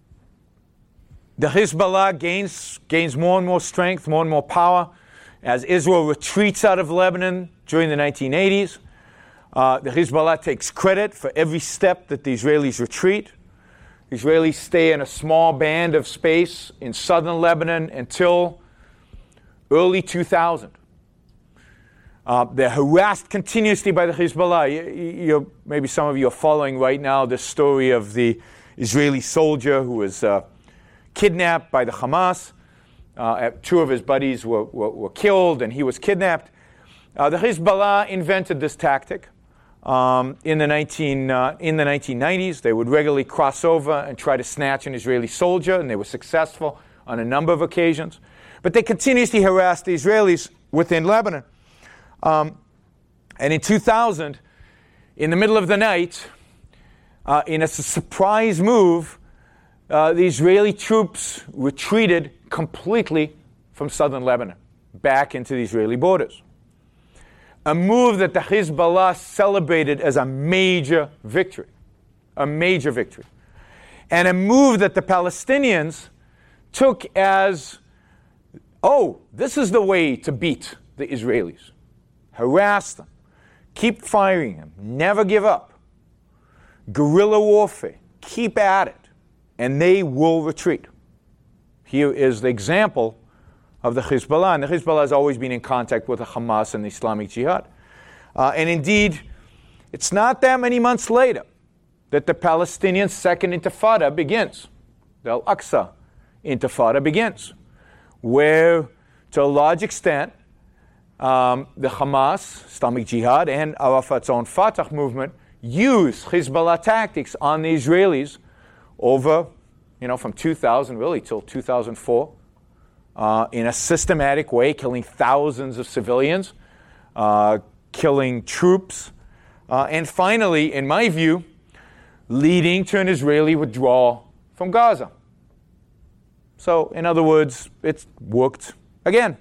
Hezbollah gains more and more strength, more and more power as Israel retreats out of Lebanon during the 1980s. The Hezbollah takes credit for every step that the Israelis retreat. The Israelis stay in a small band of space in southern Lebanon until early 2000. They're harassed continuously by the Hezbollah. Maybe some of you are following right now the story of the Israeli soldier who was kidnapped by the Hamas. Two of his buddies were killed, and he was kidnapped. The Hezbollah invented this tactic in the 1990s. They would regularly cross over and try to snatch an Israeli soldier, and they were successful on a number of occasions. But they continuously harassed the Israelis within Lebanon. And in 2000, in the middle of the night, in a surprise move, the Israeli troops retreated completely from southern Lebanon back into the Israeli borders. A move that the Hezbollah celebrated as a major victory. A major victory. And a move that the Palestinians took as, oh, this is the way to beat the Israelis. Harass them. Keep firing them. Never give up. Guerrilla warfare. Keep at it. And they will retreat. Here is the example of the Hezbollah. And the Hezbollah has always been in contact with the Hamas and the Islamic Jihad. And indeed, it's not that many months later that the Palestinian Second Intifada begins. The Al-Aqsa Intifada begins, where, to a large extent, the Hamas, Islamic Jihad, and Arafat's own Fatah movement use Hezbollah tactics on the Israelis over, from 2000 really till 2004, in a systematic way, killing thousands of civilians, killing troops, and finally, in my view, leading to an Israeli withdrawal from Gaza. So, in other words, it's worked again.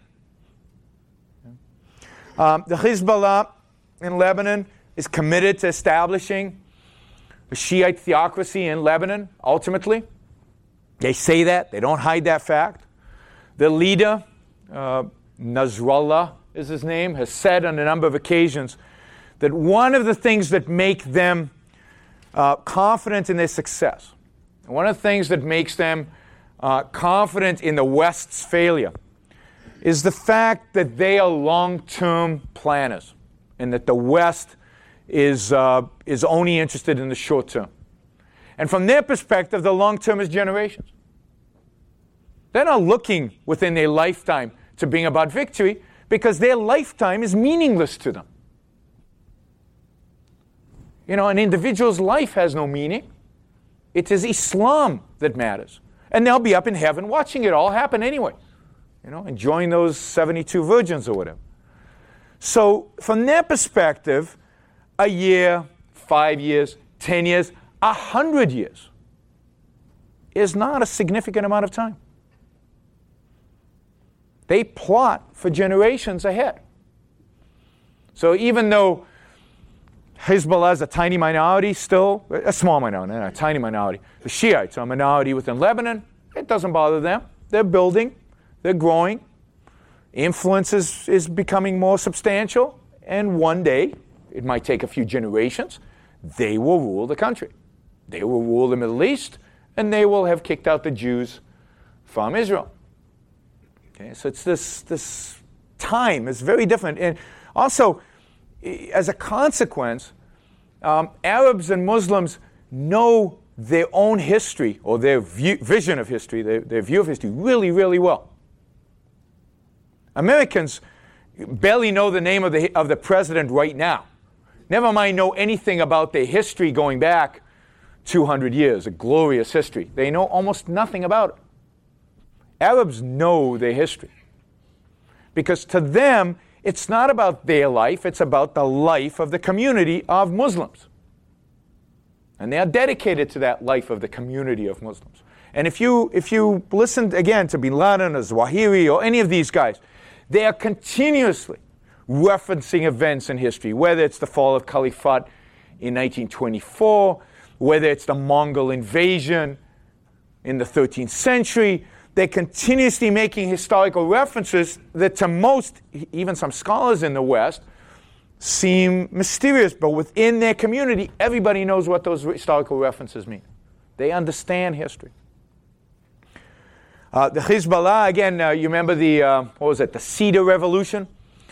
The Hezbollah in Lebanon is committed to establishing a Shiite theocracy in Lebanon, ultimately. They say that. They don't hide that fact. The leader, Nasrallah is his name, has said on a number of occasions that one of the things that make them confident in their success, one of the things that makes them confident in the West's failure, is the fact that they are long-term planners and that the West is only interested in the short term. And from their perspective, the long term is generations. They're not looking within their lifetime to bring about victory because their lifetime is meaningless to them. An individual's life has no meaning. It is Islam that matters. And they'll be up in heaven watching it all happen anyway. Enjoying those 72 virgins or whatever. So from their perspective, a year, 5 years, 10 years, 100 years is not a significant amount of time. They plot for generations ahead. So even though Hezbollah is a tiny minority still, a small minority, not a tiny minority, the Shiites are a minority within Lebanon, it doesn't bother them. They're building, they're growing, influence is becoming more substantial, and one day, it might take a few generations, they will rule the country. They will rule the Middle East, and they will have kicked out the Jews from Israel. Okay, so it's this time is very different. And also, as a consequence, Arabs and Muslims know their own history or their vision of history, their view of history really, really well. Americans barely know the name of the president right now. Never mind know anything about their history going back 200 years, a glorious history. They know almost nothing about it. Arabs know their history. Because to them, it's not about their life, it's about the life of the community of Muslims. And they are dedicated to that life of the community of Muslims. And if you listen again to Bin Laden or Zawahiri or any of these guys, they are continuously referencing events in history, whether it's the fall of Caliphate in 1924, whether it's the Mongol invasion in the 13th century. They're continuously making historical references that to most, even some scholars in the West, seem mysterious. But within their community, everybody knows what those historical references mean. They understand history. The Hezbollah, again, you remember the Cedar Revolution?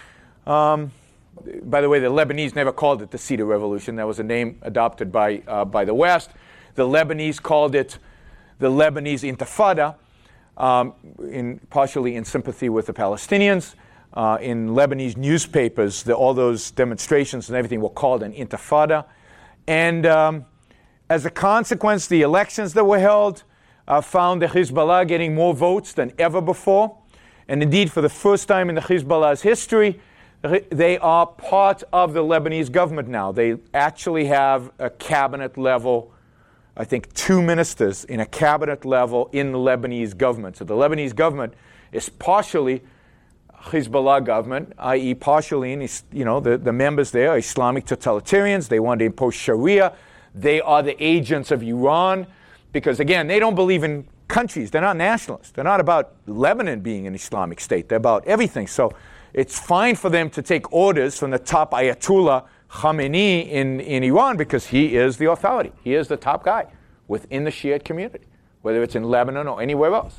By the way, the Lebanese never called it the Cedar Revolution. That was a name adopted by the West. The Lebanese called it the Lebanese Intifada, partially in sympathy with the Palestinians. In Lebanese newspapers, all those demonstrations and everything were called an Intifada. And as a consequence, the elections that were held found the Hezbollah getting more votes than ever before. And indeed, for the first time in the Hezbollah's history, they are part of the Lebanese government now. They actually have a cabinet level, I think 2 ministers in a cabinet level in the Lebanese government. So the Lebanese government is partially Hezbollah government, i.e. partially, the members there are Islamic totalitarians. They want to impose Sharia. They are the agents of Iran because, again, they don't believe in countries. They're not nationalists. They're not about Lebanon being an Islamic state. They're about everything. So it's fine for them to take orders from the top Ayatollah Khamenei in Iran because he is the authority. He is the top guy within the Shiite community, whether it's in Lebanon or anywhere else.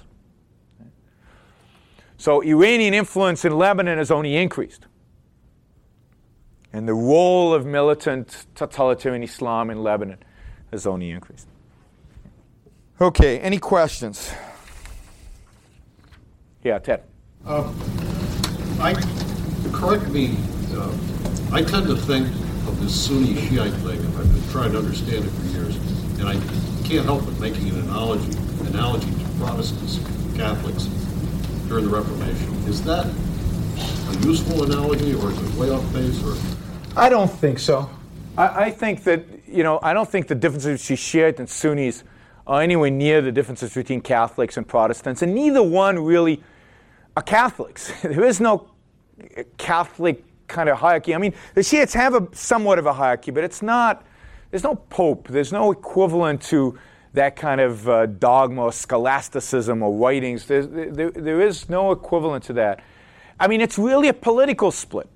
So Iranian influence in Lebanon has only increased. And the role of militant totalitarian Islam in Lebanon has only increased. Okay, any questions? Yeah, Ted. Correct me, I tend to think of this Sunni Shiite thing, and I've been trying to understand it for years, and I can't help but making an analogy to Protestants, Catholics during the Reformation. Is that a useful analogy, or is it way off base? Or I don't think so. I think that, I don't think the differences between Shiite and Sunnis are anywhere near the differences between Catholics and Protestants, and neither one really are Catholics. There is no Catholic kind of hierarchy. I mean, the Shiites have somewhat of a hierarchy, but it's not, there's no pope. There's no equivalent to that kind of dogma or scholasticism or writings. There is no equivalent to that. I mean, it's really a political split.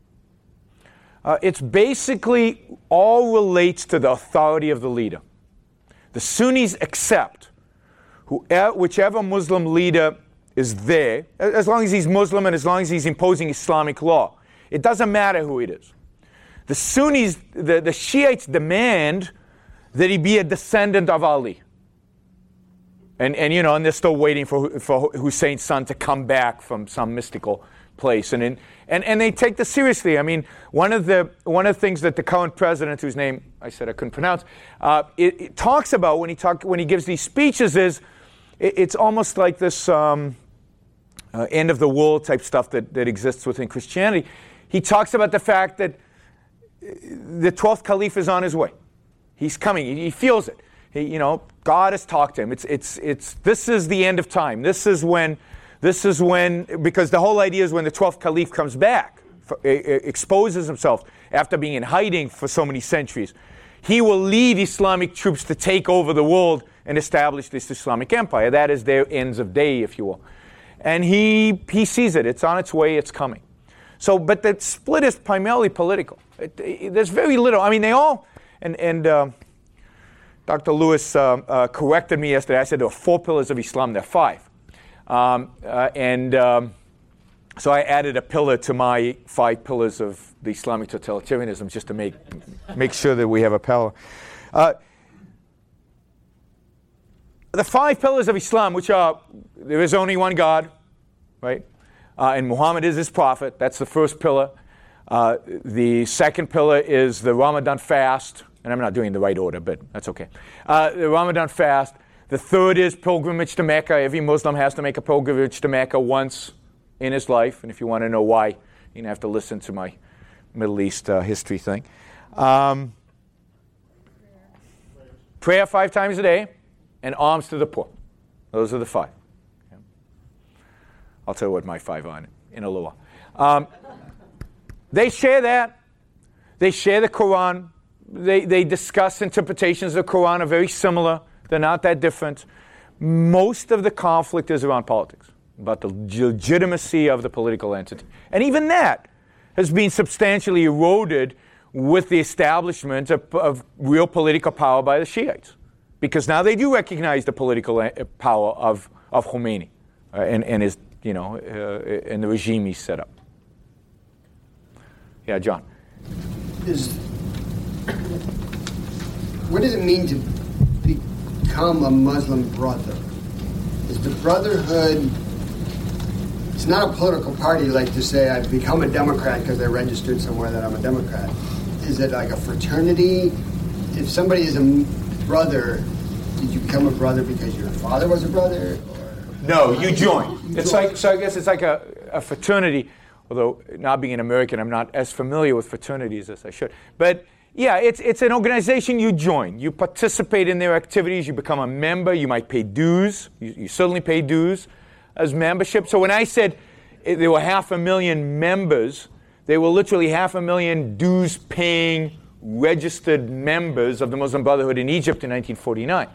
It's basically all relates to the authority of the leader. The Sunnis accept whichever Muslim leader is there, as long as he's Muslim and as long as he's imposing Islamic law. It doesn't matter who it is. The Sunnis, the Shiites demand that he be a descendant of Ali. And they're still waiting for Hussein's son to come back from some mystical place. And they take this seriously. I mean, one of the things that the current president, whose name I said I couldn't pronounce, it talks about when he gives these speeches is it's almost like this end of the world type stuff that exists within Christianity. He talks about the fact that the 12th Caliph is on his way. He's coming. He feels it. God has talked to him. This is the end of time. This is when, because the whole idea is when the 12th Caliph comes back, exposes himself after being in hiding for so many centuries, he will lead Islamic troops to take over the world and establish this Islamic empire. That is their ends of day, if you will. And he sees it. It's on its way. It's coming. So, but the split is primarily political. There's very little. I mean, they all, and Dr. Lewis corrected me yesterday. I said there were 4 pillars of Islam. There are 5. So I added a pillar to my 5 pillars of the Islamic totalitarianism just to make sure that we have a pillar. The 5 pillars of Islam, which are, there is only one God, right? and Muhammad is his prophet. That's the first pillar. The second pillar is the Ramadan fast, and I'm not doing the right order, but that's okay. The Ramadan fast. The third is pilgrimage to Mecca. Every Muslim has to make a pilgrimage to Mecca once in his life, and if you want to know why, you're going to have to listen to my Middle East history thing. Prayer 5 times a day, and alms to the poor. Those are the 5. Okay. I'll tell you what my 5 are in a little while. They share that. They share the Quran. They discuss interpretations of the Quran are very similar. They're not that different. Most of the conflict is around politics, about the legitimacy of the political entity. And even that has been substantially eroded with the establishment of real political power by the Shiites. Because now they do recognize the political power of Khomeini and his, and the regime he's set up. Yeah, John. What does it mean to become a Muslim brother? Is the brotherhood, it's not a political party like to say I've become a Democrat because I registered somewhere that I'm a Democrat. Is it like a fraternity? If somebody is a brother, did you become a brother because your father was a brother? No, you join. I guess it's like a fraternity, although not being an American, I'm not as familiar with fraternities as I should. But yeah, it's an organization you join. You participate in their activities. You become a member. You might pay dues. You certainly pay dues as membership. So when I said there were 500,000 members, there were literally 500,000 dues-paying registered members of the Muslim Brotherhood in Egypt in 1949.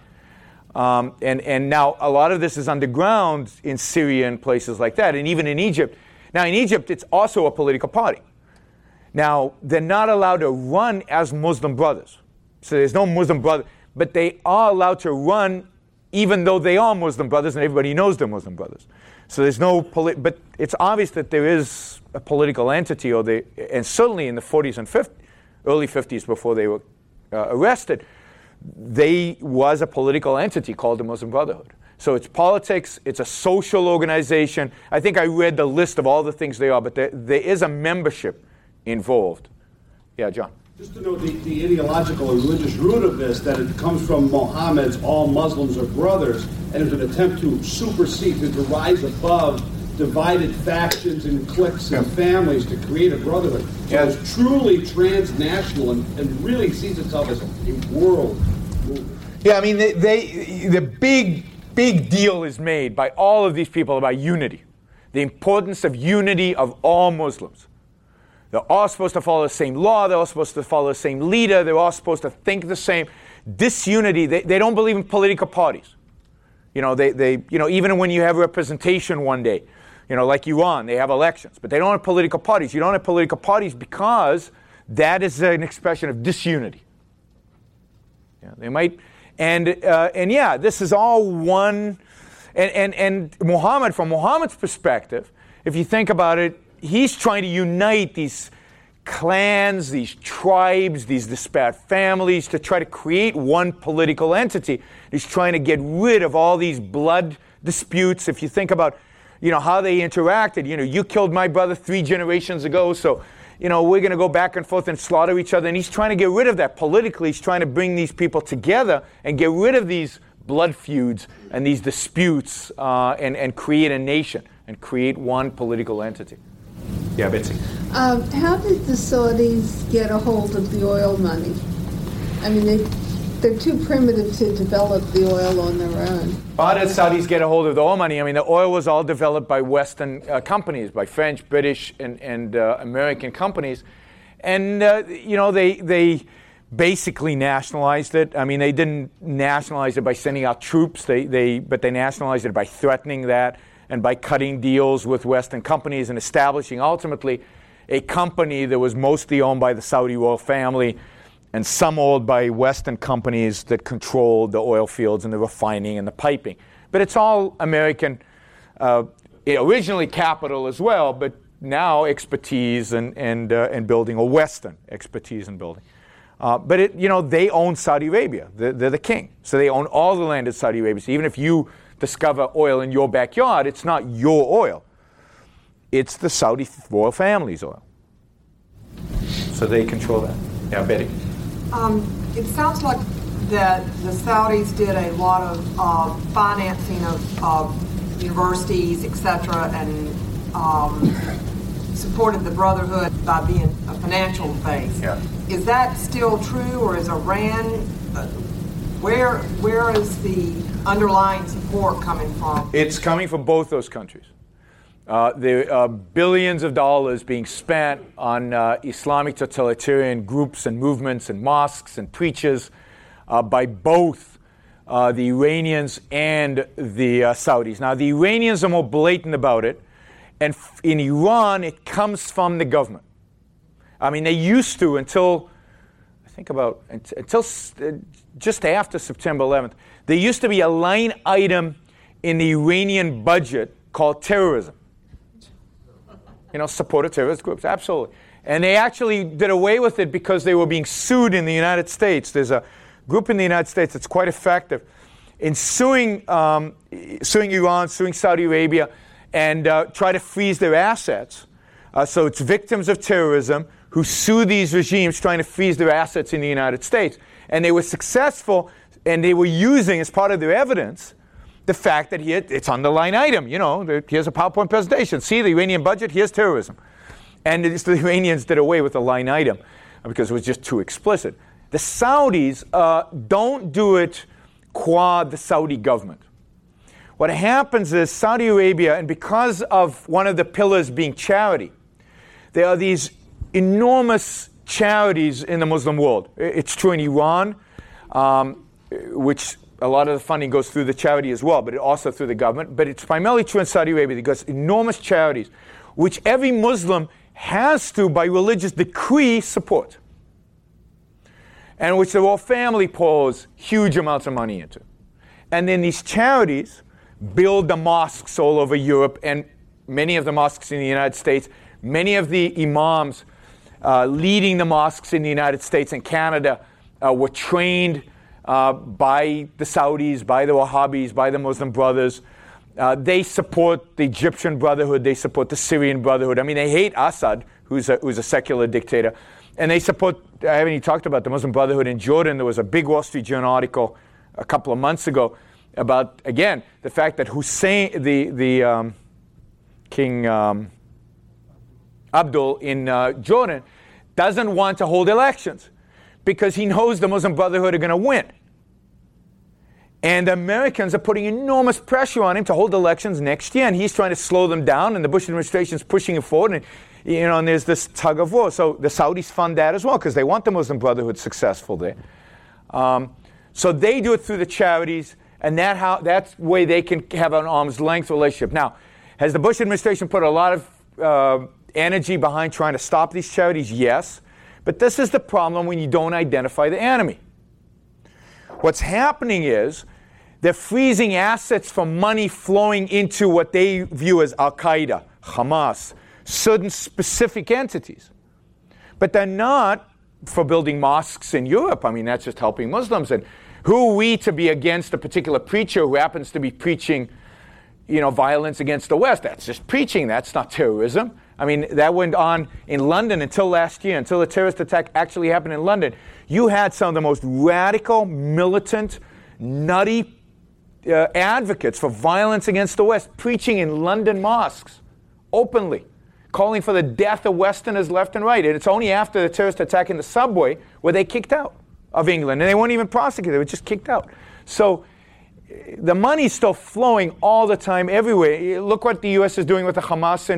And now a lot of this is underground in Syria and places like that, and even in Egypt. Now in Egypt, it's also a political party. Now, they're not allowed to run as Muslim brothers. So there's no Muslim brother, but they are allowed to run even though they are Muslim brothers and everybody knows they're Muslim brothers. So there's no, but it's obvious that there is a political entity, and certainly in the 40s and early 50s before they were arrested, they was a political entity called the Muslim Brotherhood. So it's politics, it's a social organization. I think I read the list of all the things they are, but there is a membership involved. Yeah, John. Just to know the ideological and religious root of this, that it comes from Muhammad's all Muslims are brothers, and is an attempt to supersede, to rise above divided factions and cliques and families to create a brotherhood. So it's truly transnational and really sees itself as a world movement. Yeah, I mean, the big deal is made by all of these people about unity, the importance of unity of all Muslims. They're all supposed to follow the same law. They're all supposed to follow the same leader. They're all supposed to think the same. Disunity, they don't believe in political parties. Even when you have representation one day, like Iran, they have elections, but they don't have political parties. You don't have political parties because that is an expression of disunity. Yeah, they might, and this is all one, and Muhammad, from Muhammad's perspective, if you think about it, he's trying to unite these clans, these tribes, these disparate families to try to create one political entity. He's trying to get rid of all these blood disputes. If you think about, how they interacted, you killed my brother 3 generations ago, so, we're going to go back and forth and slaughter each other. And he's trying to get rid of that politically. He's trying to bring these people together and get rid of these blood feuds and these disputes and create a nation and create one political entity. Yeah, Betsy. How did the Saudis get a hold of the oil money? I mean, they're too primitive to develop the oil on their own. How did Saudis get a hold of the oil money? I mean, the oil was all developed by Western companies, by French, British, and American companies. And, they basically nationalized it. I mean, they didn't nationalize it by sending out troops, but they nationalized it by threatening that, and by cutting deals with Western companies and establishing ultimately a company that was mostly owned by the Saudi royal family and some owned by Western companies that controlled the oil fields and the refining and the piping. But it's all American, originally capital as well, but now expertise and building, or Western expertise in building. But they own Saudi Arabia. They're the king. So they own all the land in Saudi Arabia. So even if you discover oil in your backyard, it's not your oil. It's the Saudi royal family's oil. So they control that. Yeah, Betty. It sounds like that the Saudis did a lot of financing of universities, etc., and supported the Brotherhood by being a financial base. Yeah. Is that still true, or is Iran? Where is the underlying support coming from? It's coming from both those countries. There are billions of dollars being spent on Islamic totalitarian groups and movements and mosques and preachers by both the Iranians and the Saudis. Now, the Iranians are more blatant about it, and in Iran, it comes from the government. I mean, they used to until just after September 11th, there used to be a line item in the Iranian budget called terrorism. Support of terrorist groups, absolutely. And they actually did away with it because they were being sued in the United States. There's a group in the United States that's quite effective in suing Iran, suing Saudi Arabia, and try to freeze their assets. So it's victims of terrorism who sue these regimes trying to freeze their assets in the United States. And they were successful, and they were using, as part of their evidence, the fact that it's on the line item. Here's a PowerPoint presentation. See the Iranian budget, here's terrorism. And the Iranians did away with the line item because it was just too explicit. The Saudis don't do it qua the Saudi government. What happens is Saudi Arabia, and because of one of the pillars being charity, there are these enormous charities in the Muslim world. It's true in Iran, which a lot of the funding goes through the charity as well, but also through the government. But it's primarily true in Saudi Arabia because enormous charities, which every Muslim has to, by religious decree, support, and which the royal family pours huge amounts of money into. And then these charities build the mosques all over Europe, and many of the mosques in the United States, many of the imams leading the mosques in the United States and Canada were trained by the Saudis, by the Wahhabis, by the Muslim Brothers. They support the Egyptian Brotherhood. They support the Syrian Brotherhood. I mean, they hate Assad, who's a secular dictator. And they support, I haven't even talked about the Muslim Brotherhood in Jordan. There was a big Wall Street Journal article a couple of months ago about, again, the fact that Hussein, the King Abdul in Jordan, doesn't want to hold elections because he knows the Muslim Brotherhood are going to win. And the Americans are putting enormous pressure on him to hold elections next year, and he's trying to slow them down, and the Bush administration is pushing it forward, and and there's this tug of war. So the Saudis fund that as well because they want the Muslim Brotherhood successful there. So they do it through the charities, and that's the way they can have an arm's length relationship. Now, has the Bush administration put a lot of energy behind trying to stop these charities? Yes. But this is the problem when you don't identify the enemy. What's happening is they're freezing assets from money flowing into what they view as Al-Qaeda, Hamas, certain specific entities. But they're not for building mosques in Europe. I mean, that's just helping Muslims. And who are we to be against a particular preacher who happens to be preaching, violence against the West? That's just preaching. That's not terrorism. I mean, that went on in London until last year, until the terrorist attack actually happened in London. You had some of the most radical, militant, nutty advocates for violence against the West preaching in London mosques openly, calling for the death of Westerners left and right. And it's only after the terrorist attack in the subway were they kicked out of England. And they weren't even prosecuted. They were just kicked out. So the money's still flowing all the time everywhere. Look what the U.S. is doing with the Hamas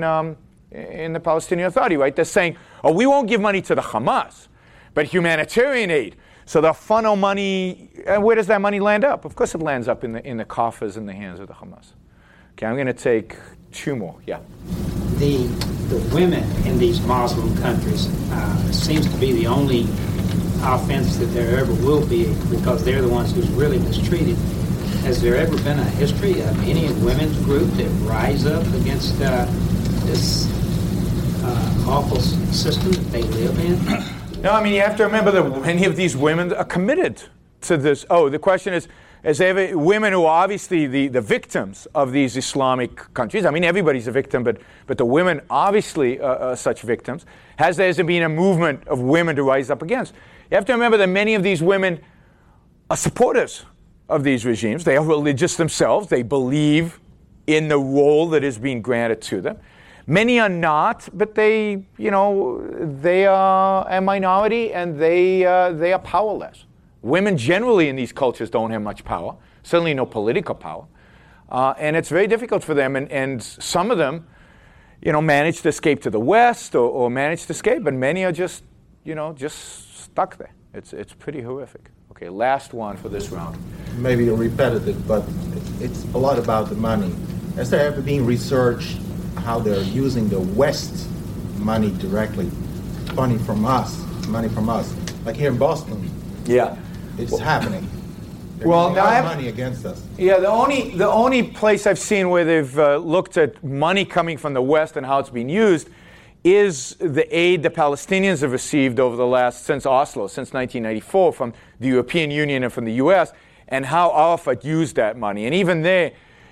in the Palestinian Authority, right? They're saying, we won't give money to the Hamas, but humanitarian aid. So they'll funnel money. And where does that money land up? Of course it lands up in the coffers in the hands of the Hamas. Okay, I'm going to take two more. Yeah. The women in these Muslim countries seems to be the only offense that there ever will be because they're the ones who's really mistreated. Has there ever been a history of any women's group that rise up against this awful system that they live in? No, I mean, you have to remember that many of these women are committed to this. Oh, the question is, as ever, women who are obviously the victims of these Islamic countries. I mean, everybody's a victim, but the women obviously are such victims. Has there been a movement of women to rise up against? You have to remember that many of these women are supporters of these regimes. They are religious themselves. They believe in the role that is being granted to them. Many are not, but they are a minority, and they are powerless. Women generally in these cultures don't have much power, certainly no political power. And it's very difficult for them. And some of them, manage to escape to the West or manage to escape, and many are just stuck there. It's pretty horrific. Okay, last one for this round. Maybe repetitive, but it's a lot about the money. Has there ever been research how they're using the West money directly, money from us, like here in Boston? Yeah. It's happening. They're Well, using our money against us. Yeah, the only place I've seen where they've looked at money coming from the West and how it's being used is the aid the Palestinians have received since Oslo, since 1994, from the European Union and from the U.S., and how Arafat used that money. And even there,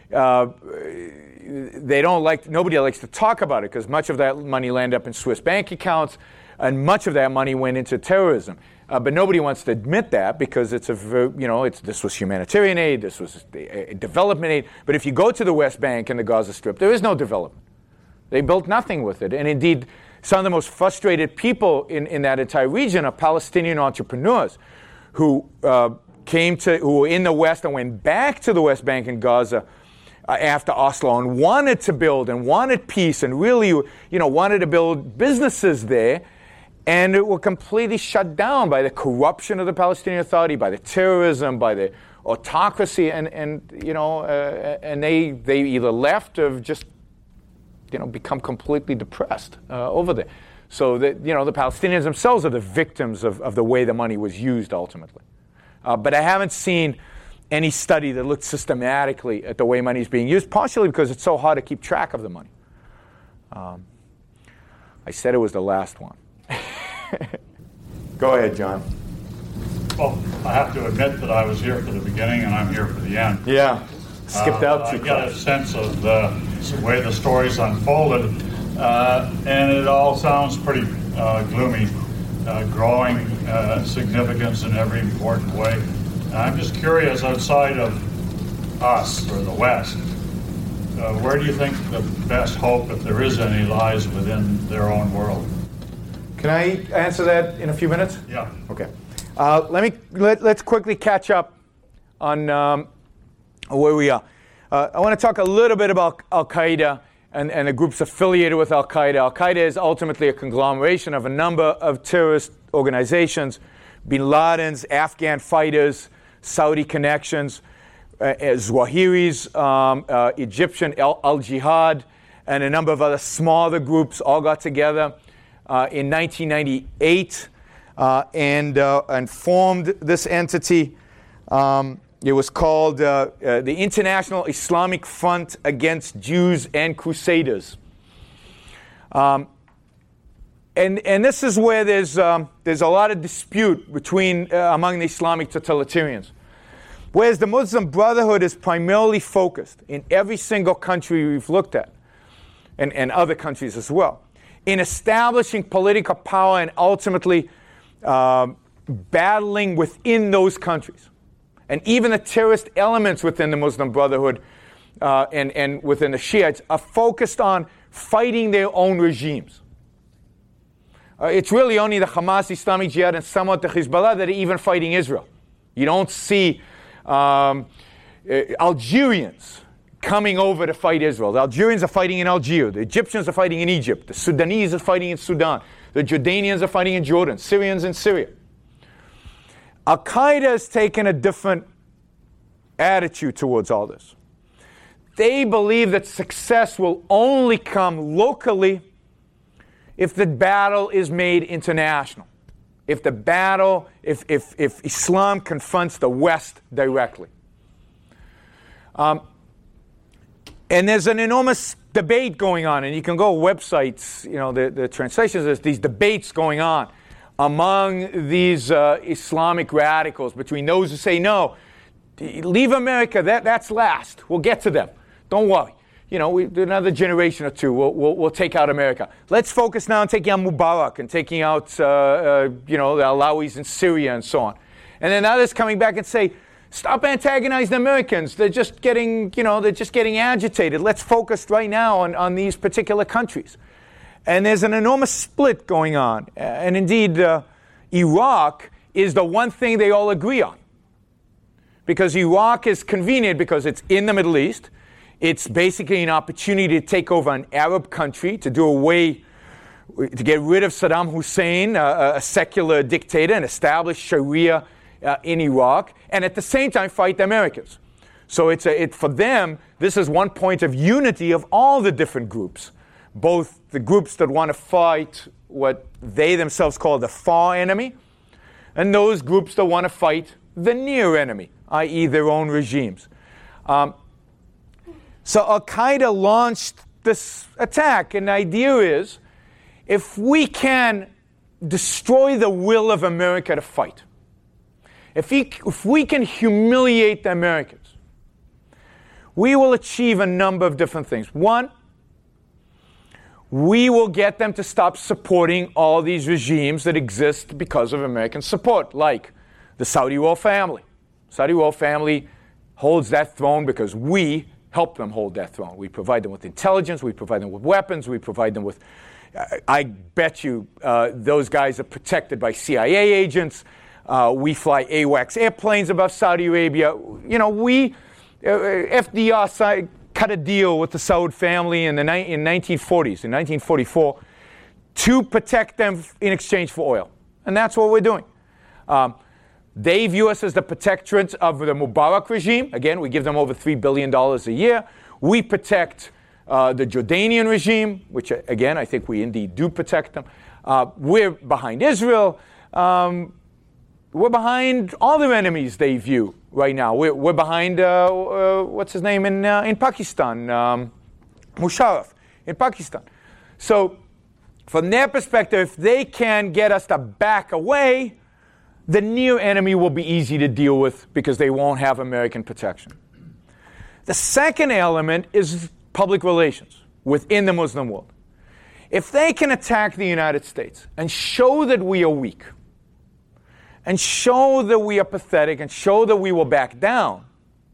nobody likes to talk about it because much of that money landed up in Swiss bank accounts, and much of that money went into terrorism. But nobody wants to admit that because this was humanitarian aid, this was development aid. But if you go to the West Bank and the Gaza Strip, there is no development. They built nothing with it. And indeed, some of the most frustrated people in that entire region are Palestinian entrepreneurs who were in the West and went back to the West Bank and Gaza after Oslo and wanted to build and wanted peace and really, wanted to build businesses there. And it were completely shut down by the corruption of the Palestinian Authority, by the terrorism, by the autocracy, and they either left or just become completely depressed over there. So that the Palestinians themselves are the victims of the way the money was used ultimately. But I haven't seen any study that looked systematically at the way money is being used, partially because it's so hard to keep track of the money. I said it was the last one. Go ahead, John. Well, I have to admit that I was here for the beginning and I'm here for the end. Yeah, skipped out too I got a sense of the way the story's unfolded, and it all sounds pretty gloomy, growing significance in every important way. And I'm just curious, outside of us or the West, where do you think the best hope, if there is any, lies within their own world? Can I answer that in a few minutes? Yeah. Okay. Let's quickly catch up on where we are. I want to talk a little bit about Al-Qaeda and the groups affiliated with Al-Qaeda. Al-Qaeda is ultimately a conglomeration of a number of terrorist organizations, Bin Laden's, Afghan fighters, Saudi connections, Zawahiris, Egyptian Al-Jihad, and a number of other smaller groups all got together in 1998 and formed this entity. It was called the International Islamic Front Against Jews and Crusaders. And this is where there's a lot of dispute among the Islamic totalitarians. Whereas the Muslim Brotherhood is primarily focused in every single country we've looked at, and other countries as well, in establishing political power and ultimately battling within those countries. And even the terrorist elements within the Muslim Brotherhood and within the Shiites are focused on fighting their own regimes. It's really only the Hamas, Islamic Jihad, and somewhat the Hezbollah that are even fighting Israel. You don't see Algerians coming over to fight Israel. The Algerians are fighting in Algeria. The Egyptians are fighting in Egypt. The Sudanese are fighting in Sudan. The Jordanians are fighting in Jordan. Syrians in Syria. Al-Qaeda has taken a different attitude towards all this. They believe that success will only come locally if the battle is made international. If Islam confronts the West directly. And there's an enormous debate going on, and you can go to websites, the translations, there's these debates going on among these Islamic radicals between those who say, no, leave America. That's last. We'll get to them. Don't worry. Another generation or two, we'll take out America. Let's focus now on taking out Mubarak and taking out, the Alawis in Syria and so on. And then others coming back and say, stop antagonizing the Americans. They're just getting agitated. Let's focus right now on these particular countries. And there's an enormous split going on. And indeed, Iraq is the one thing they all agree on. Because Iraq is convenient because it's in the Middle East. It's basically an opportunity to take over an Arab country, to get rid of Saddam Hussein, a secular dictator, and establish Sharia in Iraq, and at the same time fight the Americans. So for them, this is one point of unity of all the different groups, both the groups that want to fight what they themselves call the far enemy, and those groups that want to fight the near enemy, i.e. their own regimes. So Al-Qaeda launched this attack, and the idea is, if we can destroy the will of America to fight, if we can humiliate the Americans, we will achieve a number of different things. One, we will get them to stop supporting all these regimes that exist because of American support, like the Saudi royal family. Saudi royal family holds that throne because we help them hold that throne. We provide them with intelligence. We provide them with weapons. We provide them with... I bet you those guys are protected by CIA agents. We fly AWACS airplanes above Saudi Arabia. FDR cut a deal with the Saud family in 1940s, in 1944, to protect them in exchange for oil. And that's what we're doing. They view us as the protectorate of the Mubarak regime. Again, we give them over $3 billion a year. We protect the Jordanian regime, which, again, I think we indeed do protect them. We're behind Israel. We're behind all their enemies they view right now. We're behind, what's his name in Pakistan? Musharraf in Pakistan. So from their perspective, if they can get us to back away, the near enemy will be easy to deal with because they won't have American protection. The second element is public relations within the Muslim world. If they can attack the United States and show that we are weak, and show that we are pathetic, and show that we will back down,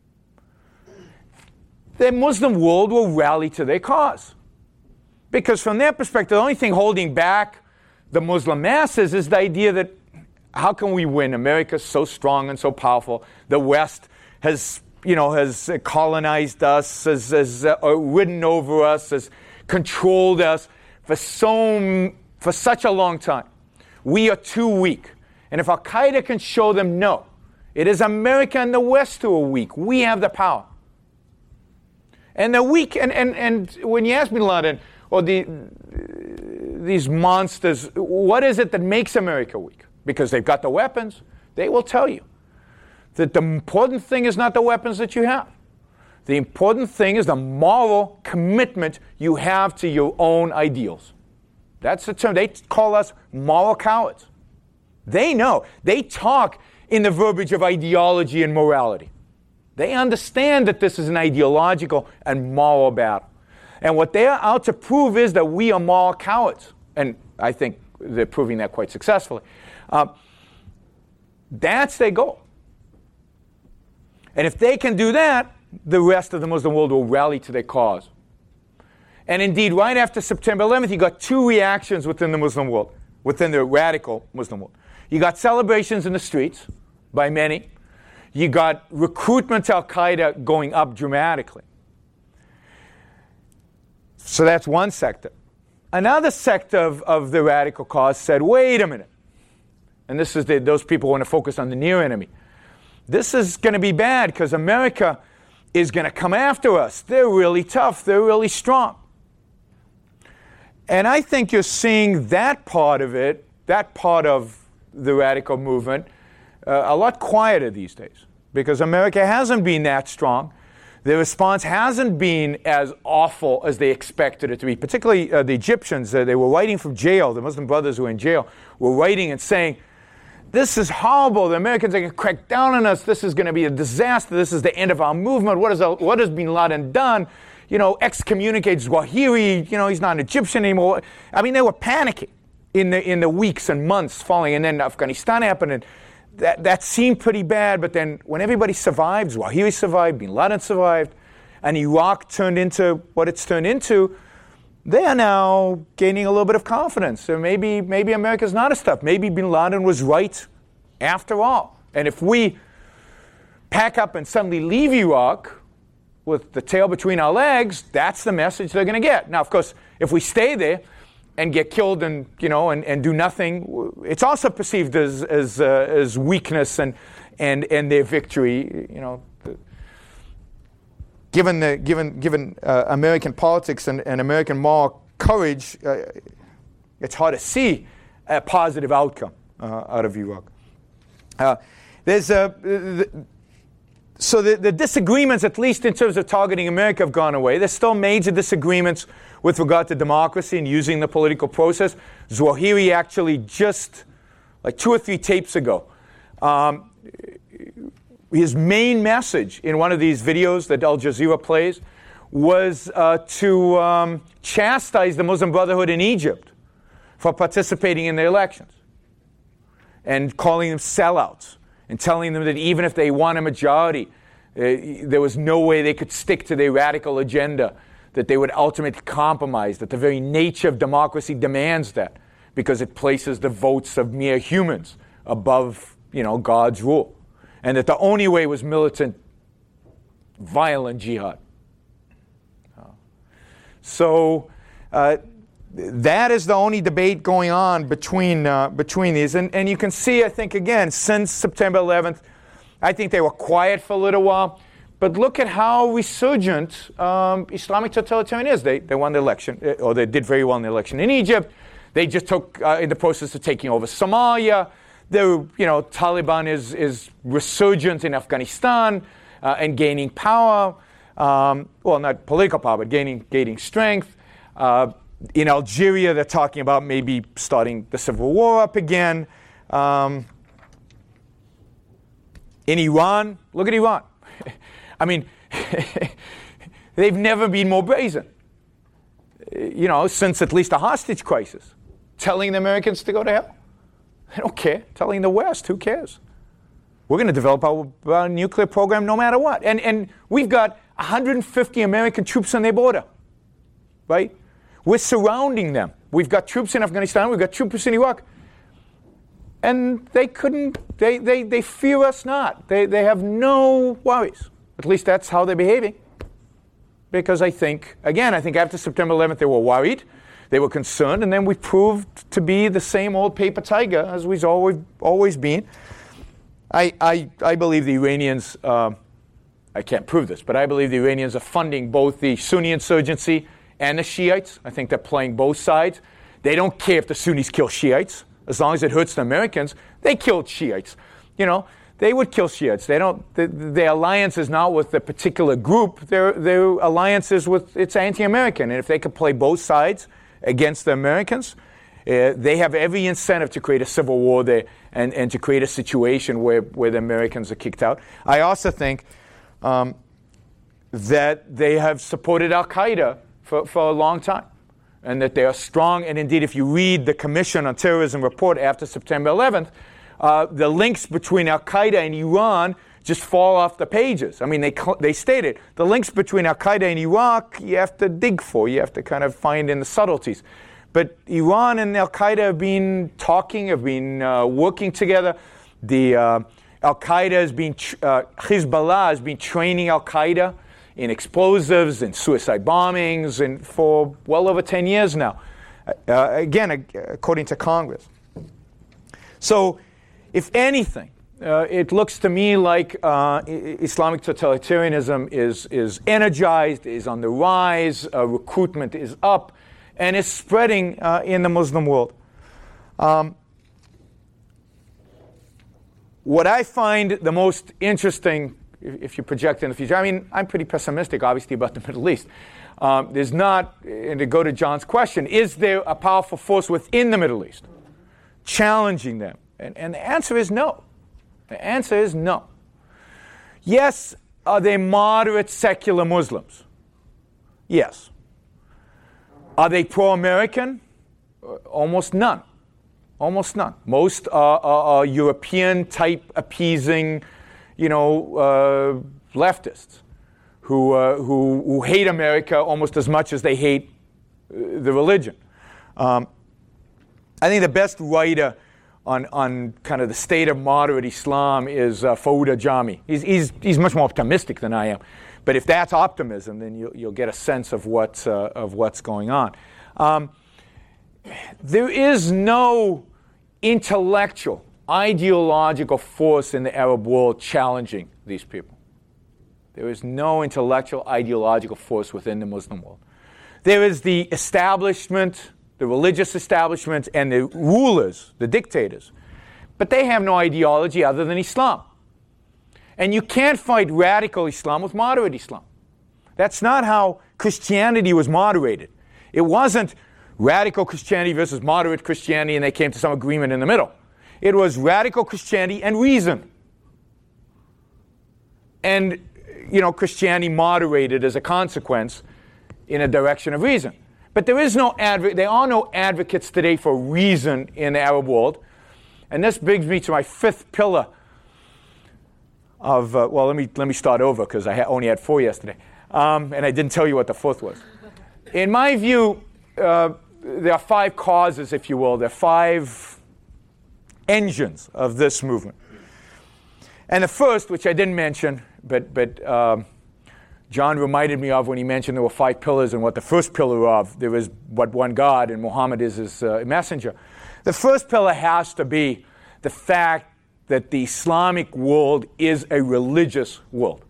the Muslim world will rally to their cause. Because from their perspective, the only thing holding back the Muslim masses is the idea that how can we win? America's so strong and so powerful. The West has colonized us, has ridden over us, has controlled us for such a long time. We are too weak. And if Al-Qaeda can show them no, it is America and the West who are weak. We have the power. And they're weak. And when you ask Bin Laden or these monsters, what is it that makes America weak? Because they've got the weapons. They will tell you that the important thing is not the weapons that you have. The important thing is the moral commitment you have to your own ideals. That's the term. They call us moral cowards. They know. They talk in the verbiage of ideology and morality. They understand that this is an ideological and moral battle. And what they're out to prove is that we are moral cowards. And I think they're proving that quite successfully. That's their goal. And if they can do that, the rest of the Muslim world will rally to their cause. And indeed, right after September 11th, you got two reactions within the Muslim world, within the radical Muslim world. You got celebrations in the streets by many. You got recruitment to Al-Qaeda going up dramatically. So that's one sector. Another sector of the radical cause said, wait a minute. And this is those people who want to focus on the near enemy. This is going to be bad because America is going to come after us. They're really tough. They're really strong. And I think you're seeing that part of it, that part of the radical movement, a lot quieter these days because America hasn't been that strong. The response hasn't been as awful as they expected it to be, particularly the Egyptians. They were writing from jail. The Muslim brothers who were in jail were writing and saying, this is horrible. The Americans are going to crack down on us. This is going to be a disaster. This is the end of our movement. What has bin Laden done? Excommunicates Zawahiri. He's not an Egyptian anymore. I mean, they were panicking in the weeks and months following. And then Afghanistan happened, and that seemed pretty bad. But then when everybody survived, Zawahiri survived, bin Laden survived, and Iraq turned into what it's turned into, they are now gaining a little bit of confidence. So maybe America's not a stuff. Maybe bin Laden was right after all. And if we pack up and suddenly leave Iraq with the tail between our legs, that's the message they're going to get. Now, of course, if we stay there and get killed and do nothing, it's also perceived as weakness and their victory. Given American politics and American moral courage, it's hard to see a positive outcome out of Iraq. So the disagreements, at least in terms of targeting America, have gone away. There's still major disagreements with regard to democracy and using the political process. Zawahiri actually just like 2 or 3 tapes ago, his main message in one of these videos that Al Jazeera plays was to chastise the Muslim Brotherhood in Egypt for participating in the elections and calling them sellouts and telling them that even if they won a majority, there was no way they could stick to their radical agenda, that they would ultimately compromise, that the very nature of democracy demands that because it places the votes of mere humans above, God's rule. And that the only way was militant, violent jihad. So that is the only debate going on between these. And you can see, I think, again, since September 11th, I think they were quiet for a little while. But look at how resurgent Islamic totalitarian is. They won the election, or they did very well in the election in Egypt. They just took, in the process of taking over Somalia. Taliban is resurgent in Afghanistan and gaining power. Well, not political power, but gaining strength. In Algeria, they're talking about maybe starting the civil war up again. In Iran, look at Iran. I mean, they've never been more brazen. Since at least the hostage crisis, telling the Americans to go to hell. They don't care. Telling the West, who cares? We're going to develop our nuclear program no matter what. And we've got 150 American troops on their border, right? We're surrounding them. We've got troops in Afghanistan. We've got troops in Iraq. And they fear us not. They have no worries. At least that's how they're behaving. Because I think after September 11th, they were worried. They were concerned, and then we proved to be the same old paper tiger as we've always been. I believe the Iranians, I can't prove this, but I believe the Iranians are funding both the Sunni insurgency and the Shiites. I think they're playing both sides. They don't care if the Sunnis kill Shiites. As long as it hurts the Americans, they killed Shiites. They would kill Shiites. Their alliance is not with a particular group. Their alliance is with, it's anti-American. And if they could play both sides against the Americans, they have every incentive to create a civil war there and to create a situation where the Americans are kicked out. I also think that they have supported Al-Qaeda for a long time, and that they are strong. And indeed, if you read the Commission on Terrorism report after September 11th, the links between Al-Qaeda and Iran just fall off the pages. I mean, they stated the links between Al-Qaeda and Iraq, you have to dig for. You have to kind of find in the subtleties. But Iran and Al-Qaeda have been talking, have been working together. The Al-Qaeda has been, Hezbollah has been training Al-Qaeda in explosives and suicide bombings and for well over 10 years now. Again, according to Congress. So, if anything, it looks to me like Islamic totalitarianism is energized, is on the rise, recruitment is up, and is spreading in the Muslim world. What I find the most interesting, if you project in the future, I mean, I'm pretty pessimistic, obviously, about the Middle East. There's not, and to go to John's question, is there a powerful force within the Middle East challenging them And the answer is no. The answer is no. Yes, are they moderate secular Muslims? Yes. Are they pro-American? Almost none. Almost none. Most are European-type appeasing, leftists who hate America almost as much as they hate the religion. I think the best writer on kind of the state of moderate Islam is Fouda Jami. He's much more optimistic than I am. But if that's optimism, then you'll get a sense of what's going on. There is no intellectual, ideological force in the Arab world challenging these people. There is no intellectual, ideological force within the Muslim world. There is the establishment, the religious establishment, and the rulers, the dictators. But they have no ideology other than Islam. And you can't fight radical Islam with moderate Islam. That's not how Christianity was moderated. It wasn't radical Christianity versus moderate Christianity and they came to some agreement in the middle. It was radical Christianity and reason. And, Christianity moderated as a consequence in a direction of reason. But there are no advocates today for reason in the Arab world. And this brings me to my fifth pillar of, let me start over because I only had 4 yesterday. And I didn't tell you what the fourth was. In my view, there are 5 causes, if you will. There are 5 engines of this movement. And the first, which I didn't mention, but John reminded me of when he mentioned there were 5 pillars and what the first pillar of, there is but one God and Muhammad is his messenger. The first pillar has to be the fact that the Islamic world is a religious world.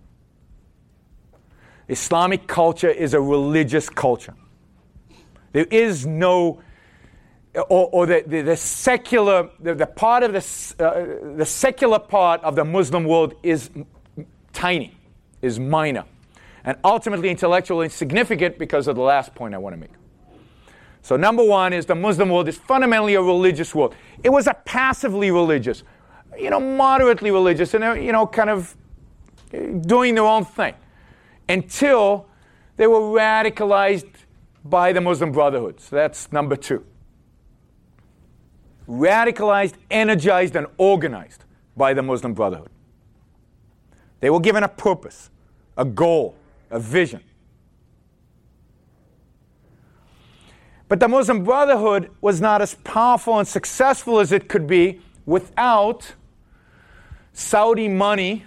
Islamic culture is a religious culture. There is no, the secular, the part of the secular part of the Muslim world is tiny, is minor, and ultimately intellectually insignificant because of the last point I want to make. So number one is the Muslim world is fundamentally a religious world. It was a passively religious, moderately religious, and kind of doing their own thing until they were radicalized by the Muslim Brotherhood. So that's number 2. Radicalized, energized, and organized by the Muslim Brotherhood. They were given a purpose, a goal, a vision. But the Muslim Brotherhood was not as powerful and successful as it could be without Saudi money,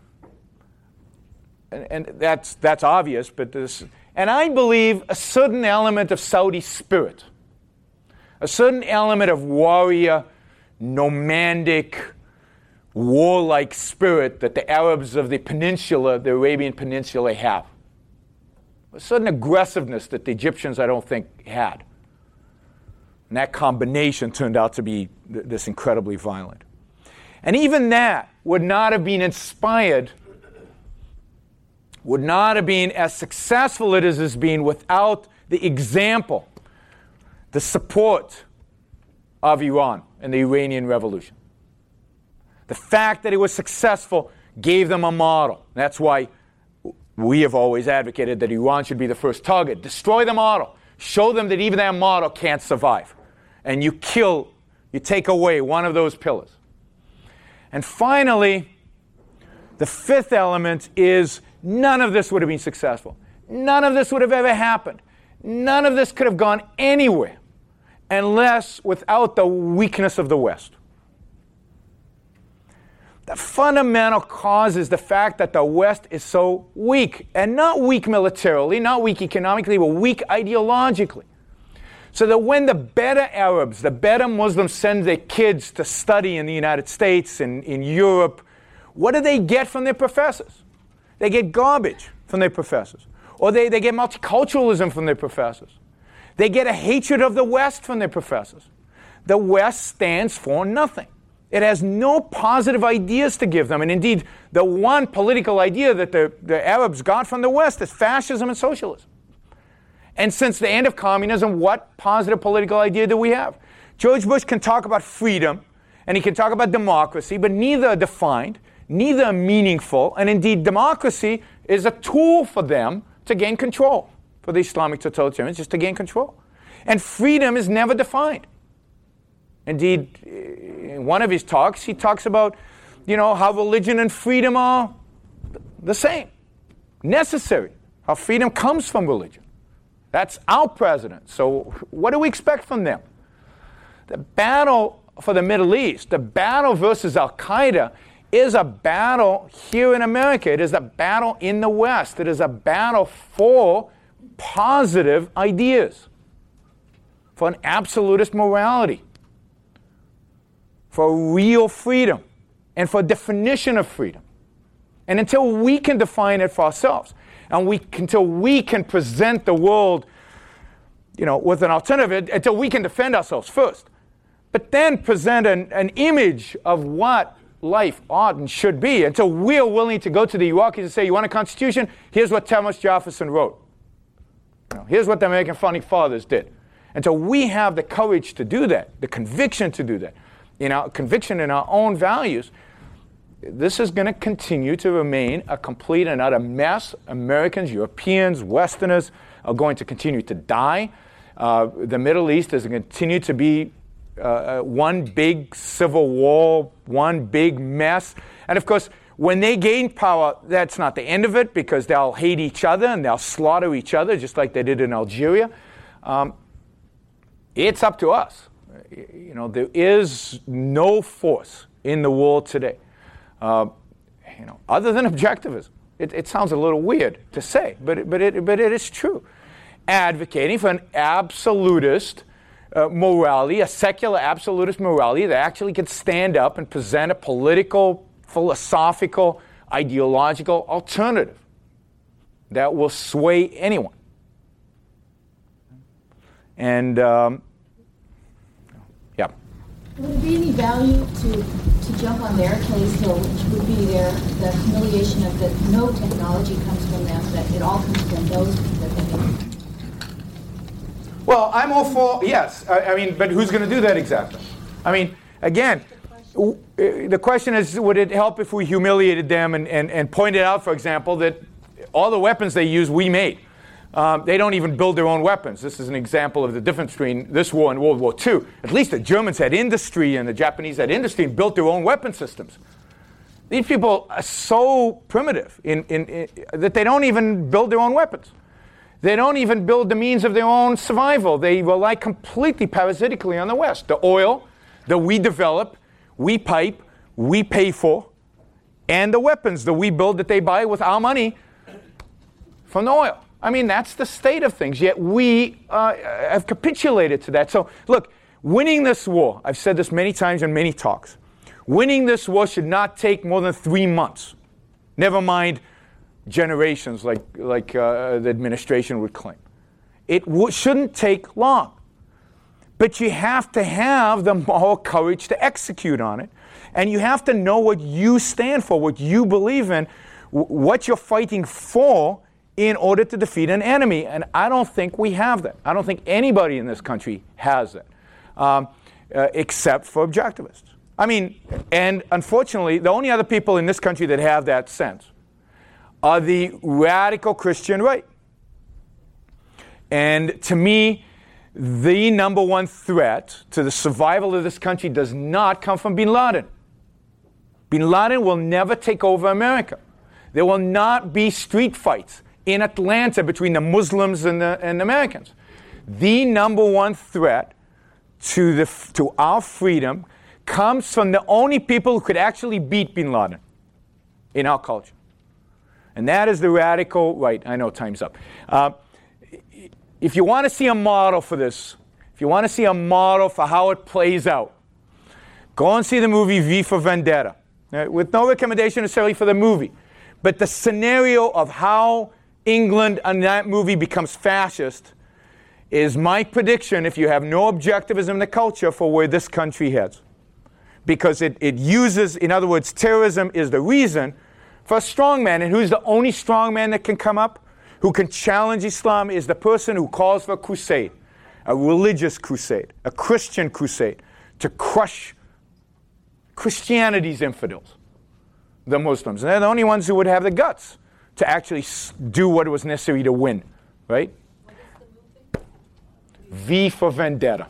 and that's obvious, but and I believe a certain element of Saudi spirit, a certain element of warrior, nomadic, warlike spirit that the Arabs of the peninsula, the Arabian Peninsula, have. A certain aggressiveness that the Egyptians, I don't think, had. And that combination turned out to be this incredibly violent. And even that would not have been inspired, would not have been as successful as it has been without the example, the support of Iran and the Iranian Revolution. The fact that it was successful gave them a model. That's why we have always advocated that Iran should be the first target. Destroy the model. Show them that even that model can't survive. And you take away one of those pillars. And finally, the fifth element is none of this would have been successful. None of this would have ever happened. None of this could have gone anywhere unless without the weakness of the West. The fundamental cause is the fact that the West is so weak, and not weak militarily, not weak economically, but weak ideologically. So that when the better Arabs, the better Muslims send their kids to study in the United States and in Europe, what do they get from their professors? They get garbage from their professors. Or they get multiculturalism from their professors. They get a hatred of the West from their professors. The West stands for nothing. It has no positive ideas to give them. And indeed, the one political idea that the Arabs got from the West is fascism and socialism. And since the end of communism, what positive political idea do we have? George Bush can talk about freedom and he can talk about democracy, but neither are defined, neither are meaningful, and indeed democracy is a tool for them to gain control, for the Islamic totalitarians, just to gain control. And freedom is never defined. Indeed, in one of his talks, he talks about, how religion and freedom are the same, necessary, how freedom comes from religion. That's our president. So what do we expect from them? The battle for the Middle East, the battle versus Al-Qaeda, is a battle here in America. It is a battle in the West. It is a battle for positive ideas, for an absolutist morality, for real freedom, and for a definition of freedom. And until we can define it for ourselves, and until we can present the world, with an alternative, until we can defend ourselves first, but then present an image of what life ought and should be, until we're willing to go to the Iraqis and say, you want a constitution? Here's what Thomas Jefferson wrote. Here's what the American founding fathers did. Until we have the courage to do that, the conviction to do that, conviction in our own values, this is going to continue to remain a complete and utter mess. Americans, Europeans, Westerners are going to continue to die. The Middle East is going to continue to be one big civil war, one big mess. And of course, when they gain power, that's not the end of it, because they'll hate each other and they'll slaughter each other, just like they did in Algeria. It's up to us. There is no force in the world today, other than objectivism. It sounds a little weird to say, but it is true. Advocating for an absolutist morality, a secular absolutist morality that actually can stand up and present a political, philosophical, ideological alternative that will sway anyone. And, yeah. Would there be any value to jump on their Achilles heel, which would be the humiliation of that no technology comes from them, that it all comes from those that they make? Well, I'm all for, yes. But who's going to do that exactly? Again, the question is, would it help if we humiliated them and pointed out, for example, that all the weapons they use, we made. They don't even build their own weapons. This is an example of the difference between this war and World War II. At least the Germans had industry and the Japanese had industry and built their own weapon systems. These people are so primitive that they don't even build their own weapons. They don't even build the means of their own survival. They rely completely parasitically on the West. The oil that we develop, we pipe, we pay for, and the weapons that we build that they buy with our money from the oil. That's the state of things, yet we have capitulated to that. So, look, winning this war, I've said this many times in many talks, winning this war should not take more than 3 months. Never mind generations like the administration would claim. It shouldn't take long. But you have to have the moral courage to execute on it. And you have to know what you stand for, what you believe in, what you're fighting for in order to defeat an enemy. And I don't think we have that. I don't think anybody in this country has that, except for objectivists. And unfortunately, the only other people in this country that have that sense are the radical Christian right. And to me, the number one threat to the survival of this country does not come from bin Laden. Bin Laden will never take over America. There will not be street fights in Atlanta between the Muslims and the Americans. The number one threat to our freedom comes from the only people who could actually beat bin Laden in our culture. And that is the radical right. I know time's up. If you want to see a model for this, if you want to see a model for how it plays out, go and see the movie V for Vendetta, with no recommendation necessarily for the movie, but the scenario of how England in that movie becomes fascist is my prediction, if you have no objectivism in the culture, for where this country heads. Because it uses, in other words, terrorism is the reason for a strongman. And who's the only strongman that can come up, who can challenge Islam, is the person who calls for a crusade, a religious crusade, a Christian crusade, to crush Christianity's infidels, the Muslims. And they're the only ones who would have the guts to actually do what was necessary to win, right? V for Vendetta.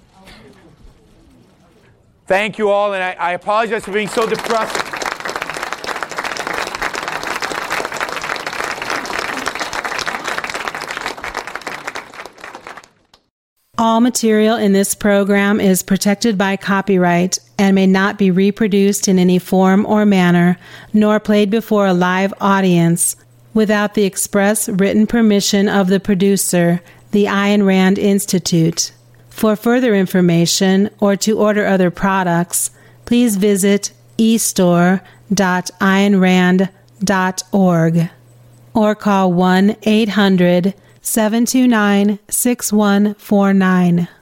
Thank you all, and I apologize for being so depressing. All material in this program is protected by copyright and may not be reproduced in any form or manner, nor played before a live audience without the express written permission of the producer, the Ayn Rand Institute. For further information or to order other products, please visit estore.aynrand.org or call 1-800-729-6149.